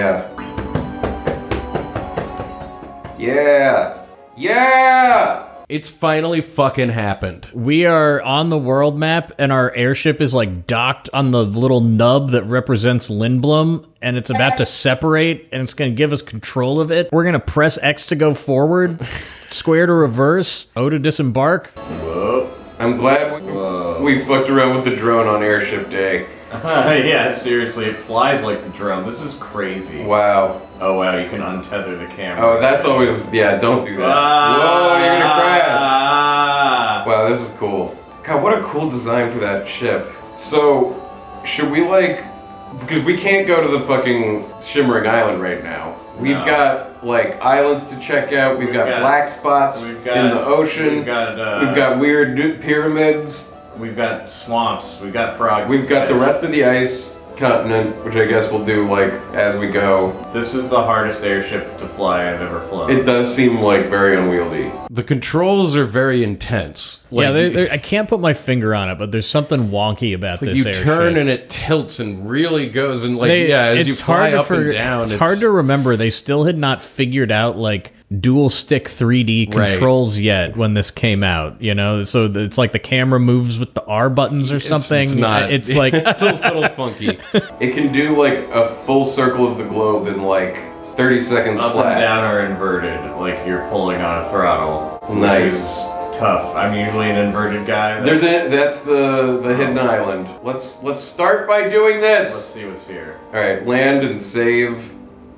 [SPEAKER 1] yeah. Yeah!
[SPEAKER 2] It's finally fucking happened.
[SPEAKER 3] We are on the world map, and our airship is like docked on the little nub that represents Lindblom, and it's about to separate, and it's going to give us control of it. We're going to press X to go forward, square to reverse, O to disembark.
[SPEAKER 4] Whoa.
[SPEAKER 1] I'm glad we fucked around with the drone on Airship Day.
[SPEAKER 4] Yeah, seriously, it flies like the drone. This is crazy.
[SPEAKER 1] Wow.
[SPEAKER 4] Oh wow, you can untether the camera.
[SPEAKER 1] Oh, that's always, yeah, don't do that. Whoa, you're gonna crash. Wow, this is cool. God, what a cool design for that ship. So, should we because we can't go to the fucking Shimmering Island right now. We've
[SPEAKER 4] No.
[SPEAKER 1] got like islands to check out. We've got black spots in the ocean.
[SPEAKER 4] We've got
[SPEAKER 1] weird pyramids.
[SPEAKER 4] We've got swamps. We've got frogs.
[SPEAKER 1] We've got the rest of the ice continent, which I guess we'll do like as we go.
[SPEAKER 4] This is the hardest airship to fly I've ever flown.
[SPEAKER 1] It does seem like very unwieldy.
[SPEAKER 2] The controls are very intense. Like,
[SPEAKER 3] I can't put my finger on it, but there's something wonky about
[SPEAKER 2] it's like
[SPEAKER 3] this
[SPEAKER 2] you
[SPEAKER 3] airship.
[SPEAKER 2] turn and it tilts and really goes and like as you
[SPEAKER 3] it's
[SPEAKER 2] fly
[SPEAKER 3] hard to
[SPEAKER 2] up and down.
[SPEAKER 3] It's hard to remember. They still had not figured out like dual stick 3D
[SPEAKER 2] Right.
[SPEAKER 3] controls yet when this came out. You know, so it's like the camera moves with the R buttons or something.
[SPEAKER 2] It's not.
[SPEAKER 3] It's like
[SPEAKER 2] it's a little funky.
[SPEAKER 1] It can do like a full circle of the globe in like 30 seconds
[SPEAKER 4] Up
[SPEAKER 1] flat.
[SPEAKER 4] and down are inverted, like you're pulling on a throttle.
[SPEAKER 1] Nice.
[SPEAKER 4] Which is tough. I'm usually an inverted guy.
[SPEAKER 1] That's the hidden island. Let's start by doing
[SPEAKER 4] Let's
[SPEAKER 1] this.
[SPEAKER 4] see what's here.
[SPEAKER 1] All right, land and save.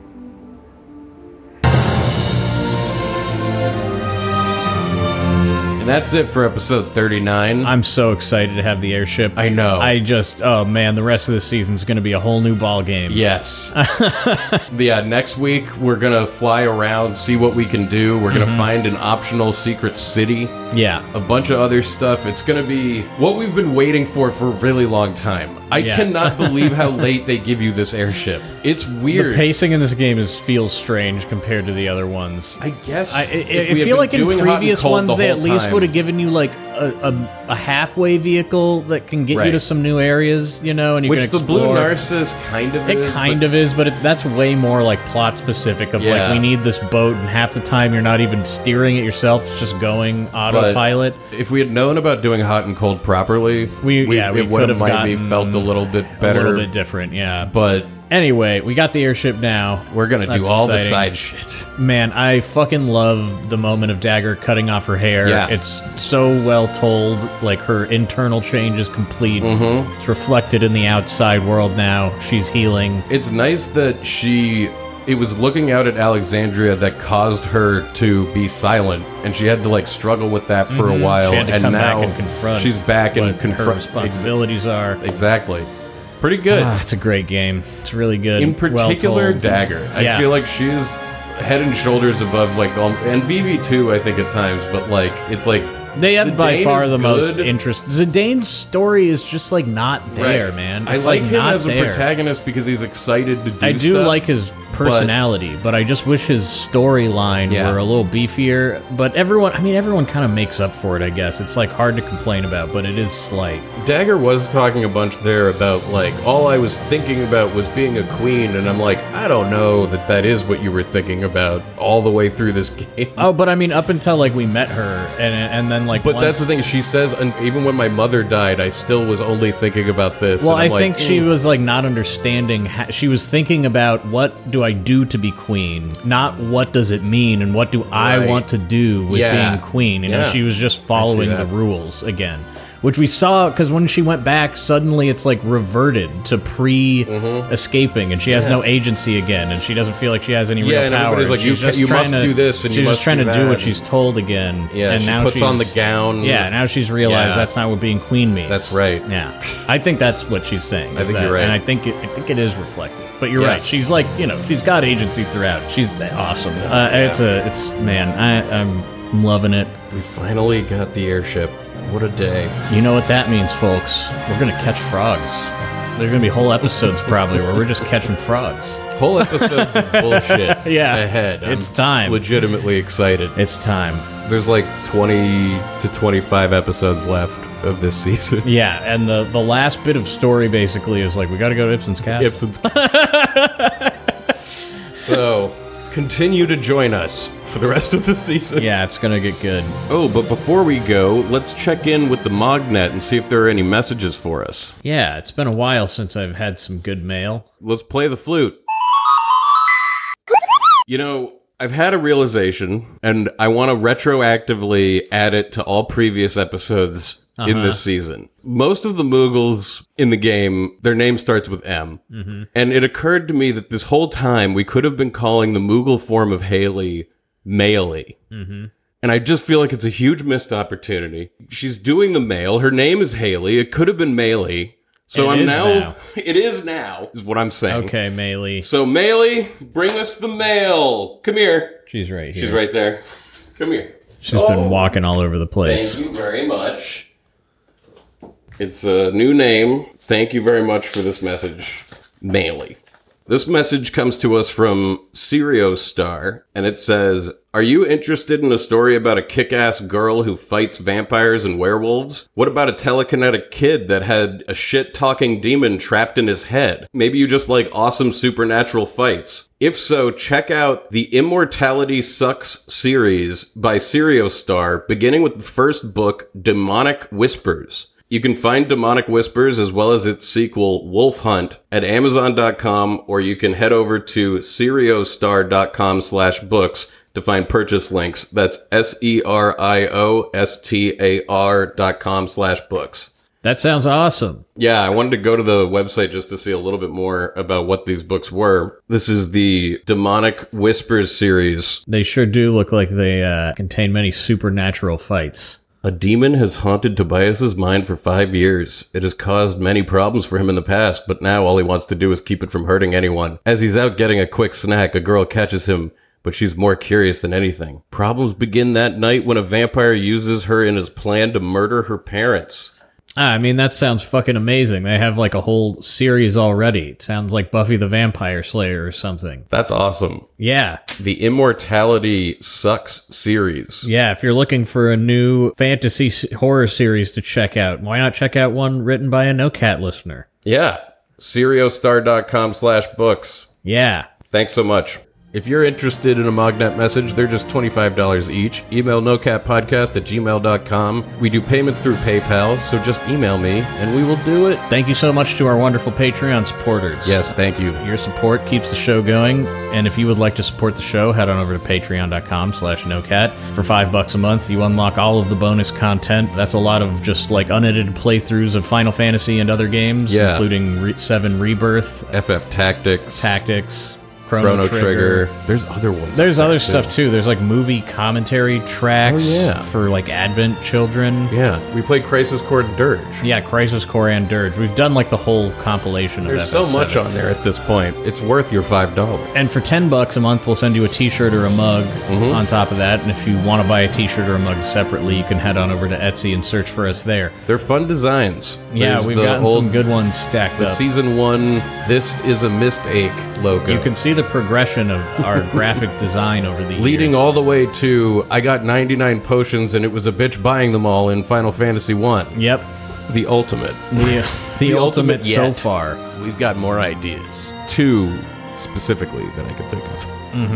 [SPEAKER 2] And that's it for episode 39.
[SPEAKER 3] I'm so excited to have the airship.
[SPEAKER 2] I know.
[SPEAKER 3] Oh man, the rest of the season's going to be a whole new ball game.
[SPEAKER 2] Yes. Yeah, next week we're going to fly around, see what we can do. We're going to find an optional secret city,
[SPEAKER 3] Yeah.
[SPEAKER 2] a bunch of other stuff. It's going to be what we've been waiting for a really long time. I
[SPEAKER 3] Yeah.
[SPEAKER 2] cannot believe how late they give you this airship. It's
[SPEAKER 3] The
[SPEAKER 2] weird.
[SPEAKER 3] pacing in this game feels strange compared to the other ones.
[SPEAKER 2] I guess.
[SPEAKER 3] I
[SPEAKER 2] if
[SPEAKER 3] feel
[SPEAKER 2] we had
[SPEAKER 3] like
[SPEAKER 2] been
[SPEAKER 3] in
[SPEAKER 2] doing Hot and
[SPEAKER 3] previous
[SPEAKER 2] Cold
[SPEAKER 3] ones
[SPEAKER 2] the
[SPEAKER 3] they
[SPEAKER 2] whole
[SPEAKER 3] at least
[SPEAKER 2] time-
[SPEAKER 3] would have given you like a halfway vehicle that can get you
[SPEAKER 2] Right.
[SPEAKER 3] to some new areas, you know, and you
[SPEAKER 2] Which
[SPEAKER 3] can
[SPEAKER 2] the
[SPEAKER 3] explore.
[SPEAKER 2] Blue Narcissus kind of is.
[SPEAKER 3] It kind of is, but that's way more like plot specific. Of
[SPEAKER 2] Yeah.
[SPEAKER 3] like we need this boat, and half the time you're not even steering it yourself; it's just going autopilot.
[SPEAKER 2] If we had known about doing Hot and Cold properly,
[SPEAKER 3] We
[SPEAKER 2] it would
[SPEAKER 3] could
[SPEAKER 2] have
[SPEAKER 3] have
[SPEAKER 2] maybe
[SPEAKER 3] gotten
[SPEAKER 2] felt a little bit better.
[SPEAKER 3] A little bit different, yeah.
[SPEAKER 2] But
[SPEAKER 3] Anyway, we got the airship now.
[SPEAKER 2] we're gonna
[SPEAKER 3] That's
[SPEAKER 2] do all
[SPEAKER 3] exciting.
[SPEAKER 2] the side shit.
[SPEAKER 3] Man, I fucking love the moment of Dagger cutting off her hair.
[SPEAKER 2] Yeah.
[SPEAKER 3] It's so well told. Like, her internal change is complete.
[SPEAKER 2] Mm-hmm.
[SPEAKER 3] It's reflected in the outside world now. She's healing.
[SPEAKER 2] It's nice that it was looking out at Alexandria that caused her to be silent, and she had to like struggle with that for a while.
[SPEAKER 3] She had to
[SPEAKER 2] and
[SPEAKER 3] come
[SPEAKER 2] now
[SPEAKER 3] back and confront
[SPEAKER 2] she's back
[SPEAKER 3] what
[SPEAKER 2] and
[SPEAKER 3] her
[SPEAKER 2] confront
[SPEAKER 3] responsibilities are.
[SPEAKER 2] Exactly. Pretty good.
[SPEAKER 3] It's a great game. It's really good.
[SPEAKER 2] In particular,
[SPEAKER 3] well told.
[SPEAKER 2] Dagger. I
[SPEAKER 3] Yeah.
[SPEAKER 2] feel like she's head and shoulders above like and VV2 I think at times, but like it's like
[SPEAKER 3] They had by
[SPEAKER 2] Zidane
[SPEAKER 3] far
[SPEAKER 2] is
[SPEAKER 3] the most
[SPEAKER 2] good.
[SPEAKER 3] interest. Zidane's story is just like not there,
[SPEAKER 2] Right.
[SPEAKER 3] man.
[SPEAKER 2] I
[SPEAKER 3] It's,
[SPEAKER 2] like him
[SPEAKER 3] not
[SPEAKER 2] as a
[SPEAKER 3] there.
[SPEAKER 2] protagonist because he's excited to do
[SPEAKER 3] I do
[SPEAKER 2] stuff.
[SPEAKER 3] like his personality, but I just wish his storyline
[SPEAKER 2] Yeah.
[SPEAKER 3] were a little beefier. But everyone kind of makes up for it, I guess. It's like hard to complain about, but it is slight.
[SPEAKER 2] Dagger was talking a bunch there about like all I was thinking about was being a queen, and I'm like, I don't know that is what you were thinking about all the way through this game.
[SPEAKER 3] Oh, but I mean, up until like we met her, and then like.
[SPEAKER 2] But
[SPEAKER 3] once,
[SPEAKER 2] that's the thing. She says, and even when my mother died, I still was only thinking about this.
[SPEAKER 3] Well,
[SPEAKER 2] and I'm
[SPEAKER 3] I
[SPEAKER 2] like,
[SPEAKER 3] think she was like not understanding. She was thinking about what do I do to be queen, not what does it mean and what do I
[SPEAKER 2] Right.
[SPEAKER 3] want to do with
[SPEAKER 2] Yeah.
[SPEAKER 3] being queen. You know,
[SPEAKER 2] Yeah.
[SPEAKER 3] she was just following the
[SPEAKER 2] that.
[SPEAKER 3] rules again, which we saw because when she went back, suddenly it's like reverted to pre-escaping, and she has no agency again, and she doesn't feel like she has any
[SPEAKER 2] Yeah,
[SPEAKER 3] real
[SPEAKER 2] and
[SPEAKER 3] power.
[SPEAKER 2] everybody's like,
[SPEAKER 3] She's just
[SPEAKER 2] you
[SPEAKER 3] trying
[SPEAKER 2] must
[SPEAKER 3] to-
[SPEAKER 2] do this and you
[SPEAKER 3] she's
[SPEAKER 2] must
[SPEAKER 3] just trying
[SPEAKER 2] do
[SPEAKER 3] to do
[SPEAKER 2] that.
[SPEAKER 3] what she's told again.
[SPEAKER 2] Yeah,
[SPEAKER 3] and
[SPEAKER 2] she
[SPEAKER 3] now
[SPEAKER 2] puts on the
[SPEAKER 3] she's-
[SPEAKER 2] gown.
[SPEAKER 3] Yeah, now she's realized
[SPEAKER 2] Yeah.
[SPEAKER 3] that's not what being queen means.
[SPEAKER 2] That's right.
[SPEAKER 3] Yeah, I think that's what she's saying.
[SPEAKER 2] I
[SPEAKER 3] is
[SPEAKER 2] think
[SPEAKER 3] that-
[SPEAKER 2] you're right.
[SPEAKER 3] and I think it is reflected. But you're
[SPEAKER 2] Yeah.
[SPEAKER 3] right. She's like, she's got agency throughout. She's awesome. It's man, I'm loving it.
[SPEAKER 2] We finally got the airship. What a day.
[SPEAKER 3] You know what that means, folks? We're gonna catch frogs. There are gonna be whole episodes probably where we're just catching frogs.
[SPEAKER 2] Whole episodes of bullshit
[SPEAKER 3] Yeah,
[SPEAKER 2] ahead.
[SPEAKER 3] it's time.
[SPEAKER 2] Legitimately excited.
[SPEAKER 3] It's time.
[SPEAKER 2] There's like 20 to 25 episodes left of this season.
[SPEAKER 3] Yeah, and the last bit of story basically is like we got to go to Ibsen's castle.
[SPEAKER 2] Ibsen's. So, continue to join us for the rest of the season.
[SPEAKER 3] Yeah, it's gonna get good.
[SPEAKER 2] Oh, but before we go, let's check in with the Mognet and see if there are any messages for us.
[SPEAKER 3] Yeah, it's been a while since I've had some good mail.
[SPEAKER 2] Let's play the flute. You know, I've had a realization, and I want to retroactively add it to all previous episodes in this season. Most of the Moogles in the game, their name starts with M. And it occurred to me that this whole time we could have been calling the Moogle form of Haley Maylee. And I just feel like it's a huge missed opportunity. She's doing the mail. Her name is Haley. It could have been Maylee. So
[SPEAKER 3] It
[SPEAKER 2] I'm
[SPEAKER 3] is
[SPEAKER 2] now,
[SPEAKER 3] now.
[SPEAKER 2] It is now, is what I'm saying.
[SPEAKER 3] Okay, Maylee.
[SPEAKER 2] So Maylee, bring us the mail. Come here.
[SPEAKER 3] She's right here.
[SPEAKER 2] She's right there. Come here.
[SPEAKER 3] She's been walking all over the place.
[SPEAKER 2] Thank you very much. It's a new name. Thank you very much for this message, Maylee. This message comes to us from Seriostar, and it says, "Are you interested in a story about a kick-ass girl who fights vampires and werewolves? What about a telekinetic kid that had a shit-talking demon trapped in his head? Maybe you just like awesome supernatural fights. If so, check out the Immortality Sucks series by Seriostar, beginning with the first book, Demonic Whispers. You can find Demonic Whispers as well as its sequel, Wolf Hunt, at Amazon.com, or you can head over to Seriostar.com/books to find purchase links. That's SERIOSTAR.com/books.
[SPEAKER 3] That sounds awesome.
[SPEAKER 2] Yeah, I wanted to go to the website just to see a little bit more about what these books were. This is the Demonic Whispers series.
[SPEAKER 3] They sure do look like they contain many supernatural fights.
[SPEAKER 2] A demon has haunted Tobias's mind for 5 years. It has caused many problems for him in the past, but now all he wants to do is keep it from hurting anyone. As he's out getting a quick snack, a girl catches him, but she's more curious than anything. Problems begin that night when a vampire uses her in his plan to murder her parents.
[SPEAKER 3] I mean, that sounds fucking amazing. They have like a whole series already. It sounds like Buffy the Vampire Slayer or something.
[SPEAKER 2] That's awesome.
[SPEAKER 3] Yeah.
[SPEAKER 2] The Immortality Sucks series.
[SPEAKER 3] Yeah, if you're looking for a new fantasy horror series to check out, why not check out one written by a No Cat listener?
[SPEAKER 2] Yeah. Seriostar.com/books.
[SPEAKER 3] Yeah.
[SPEAKER 2] Thanks so much. If you're interested in a Mognet message, they're just $25 each. Email nocatpodcast@gmail.com. We do payments through PayPal, so just email me and we will do it.
[SPEAKER 3] Thank you so much to our wonderful Patreon supporters.
[SPEAKER 2] Yes, thank you.
[SPEAKER 3] Your support keeps the show going, and if you would like to support the show, head on over to patreon.com/nocat. For $5 a month, you unlock all of the bonus content. That's a lot of just like unedited playthroughs of Final Fantasy and other games,
[SPEAKER 2] Yeah.
[SPEAKER 3] including 7 Rebirth,
[SPEAKER 2] FF Tactics.
[SPEAKER 3] Chrono
[SPEAKER 2] Trigger. There's other ones.
[SPEAKER 3] There's
[SPEAKER 2] like
[SPEAKER 3] other
[SPEAKER 2] that,
[SPEAKER 3] stuff too. There's like movie commentary tracks
[SPEAKER 2] Oh, yeah.
[SPEAKER 3] for like Advent children.
[SPEAKER 2] Yeah, we played Crisis Core and Dirge.
[SPEAKER 3] Yeah, Crisis Core and Dirge. We've done like the whole compilation of
[SPEAKER 2] There's so
[SPEAKER 3] FF7.
[SPEAKER 2] much on there at this point. It's worth your $5.
[SPEAKER 3] And for $10 a month, we'll send you a t-shirt or a mug
[SPEAKER 2] Mm-hmm.
[SPEAKER 3] on top of that. And if you want to buy a t-shirt or a mug separately, you can head on over to Etsy and search for us there.
[SPEAKER 2] They're fun designs.
[SPEAKER 3] Yeah,
[SPEAKER 2] There's
[SPEAKER 3] we've
[SPEAKER 2] the
[SPEAKER 3] gotten
[SPEAKER 2] whole-
[SPEAKER 3] some good ones stacked
[SPEAKER 2] The
[SPEAKER 3] up.
[SPEAKER 2] season 1, This Is a Mistake logo.
[SPEAKER 3] You can see the progression of our graphic design over the
[SPEAKER 2] Leading
[SPEAKER 3] years.
[SPEAKER 2] all the way to, I got 99 potions and it was a bitch buying them all in Final Fantasy 1.
[SPEAKER 3] Yep.
[SPEAKER 2] The ultimate.
[SPEAKER 3] The ultimate so
[SPEAKER 2] yet.
[SPEAKER 3] far.
[SPEAKER 2] We've got more ideas. 2 specifically that I can think of.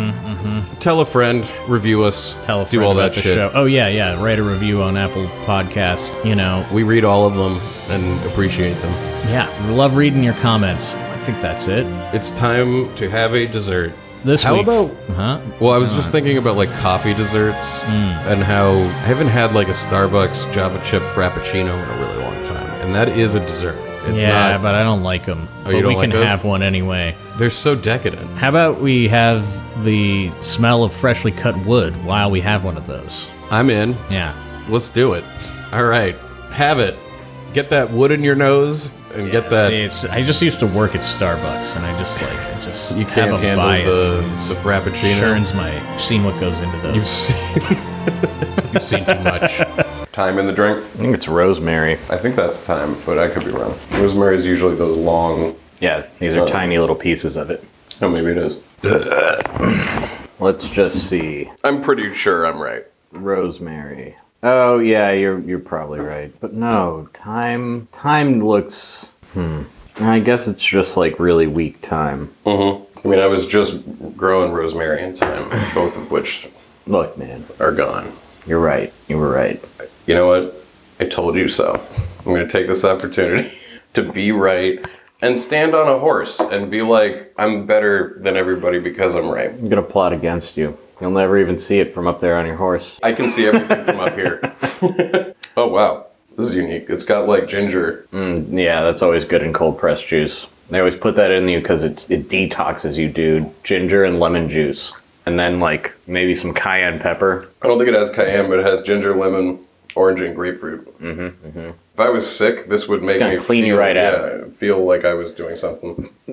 [SPEAKER 2] Tell a friend, review us,
[SPEAKER 3] Tell a friend
[SPEAKER 2] do all
[SPEAKER 3] about
[SPEAKER 2] that
[SPEAKER 3] the
[SPEAKER 2] shit.
[SPEAKER 3] show. Oh, yeah. Write a review on Apple Podcasts. You know,
[SPEAKER 2] We read all of them and appreciate them.
[SPEAKER 3] yeah. We love reading your comments. I think that's it.
[SPEAKER 2] It's time to have a dessert.
[SPEAKER 3] This
[SPEAKER 2] How
[SPEAKER 3] week.
[SPEAKER 2] about-
[SPEAKER 3] Huh?
[SPEAKER 2] Well, I was just thinking about like coffee desserts and how I haven't had like a Starbucks Java chip frappuccino in a really long time, and that is a dessert. It's
[SPEAKER 3] Yeah,
[SPEAKER 2] not.
[SPEAKER 3] but I don't like them.
[SPEAKER 2] Oh,
[SPEAKER 3] But
[SPEAKER 2] you don't
[SPEAKER 3] we
[SPEAKER 2] like
[SPEAKER 3] can
[SPEAKER 2] those?
[SPEAKER 3] have one anyway.
[SPEAKER 2] They're so decadent.
[SPEAKER 3] How about we have the smell of freshly cut wood while we have one of those?
[SPEAKER 2] I'm in.
[SPEAKER 3] Yeah.
[SPEAKER 2] Let's do it. All right, have it. Get that wood in your nose and get that.
[SPEAKER 3] See, I just used to work at Starbucks, and I just
[SPEAKER 2] You
[SPEAKER 3] have
[SPEAKER 2] can't
[SPEAKER 3] a
[SPEAKER 2] handle
[SPEAKER 3] bias.
[SPEAKER 2] the frappuccino.
[SPEAKER 3] Churns I've seen what goes into those.
[SPEAKER 2] You've seen too much.
[SPEAKER 1] Time in the drink?
[SPEAKER 4] I think it's rosemary.
[SPEAKER 1] I think that's thyme, but I could be wrong. Rosemary is usually those long.
[SPEAKER 4] Yeah, these are tiny little pieces of it.
[SPEAKER 1] Oh, maybe it is.
[SPEAKER 4] Let's just see.
[SPEAKER 1] I'm pretty sure I'm right.
[SPEAKER 4] Rosemary. Oh yeah, you're probably right. But no, thyme looks I guess it's just like really weak thyme.
[SPEAKER 1] I mean, I was just growing rosemary and thyme, both of which
[SPEAKER 4] Look, man,
[SPEAKER 1] are gone.
[SPEAKER 4] you're right. You were right.
[SPEAKER 1] You know what? I told you so. I'm going to take this opportunity to be right and stand on a horse and be like, I'm better than everybody because I'm right.
[SPEAKER 4] I'm gonna plot against you. You'll never even see it from up there on your horse.
[SPEAKER 1] I can see everything from up here. Oh, wow. This is unique. It's got like ginger.
[SPEAKER 4] Yeah, that's always good in cold pressed juice. They always put that in you because it detoxes you, dude. Ginger and lemon juice. And then like maybe some cayenne pepper.
[SPEAKER 1] I don't think it has cayenne, but it has ginger, lemon, orange and grapefruit. If I was sick, this would make
[SPEAKER 6] gonna
[SPEAKER 1] me
[SPEAKER 6] clean you
[SPEAKER 1] feel,
[SPEAKER 6] right out.
[SPEAKER 1] feel like I was doing something.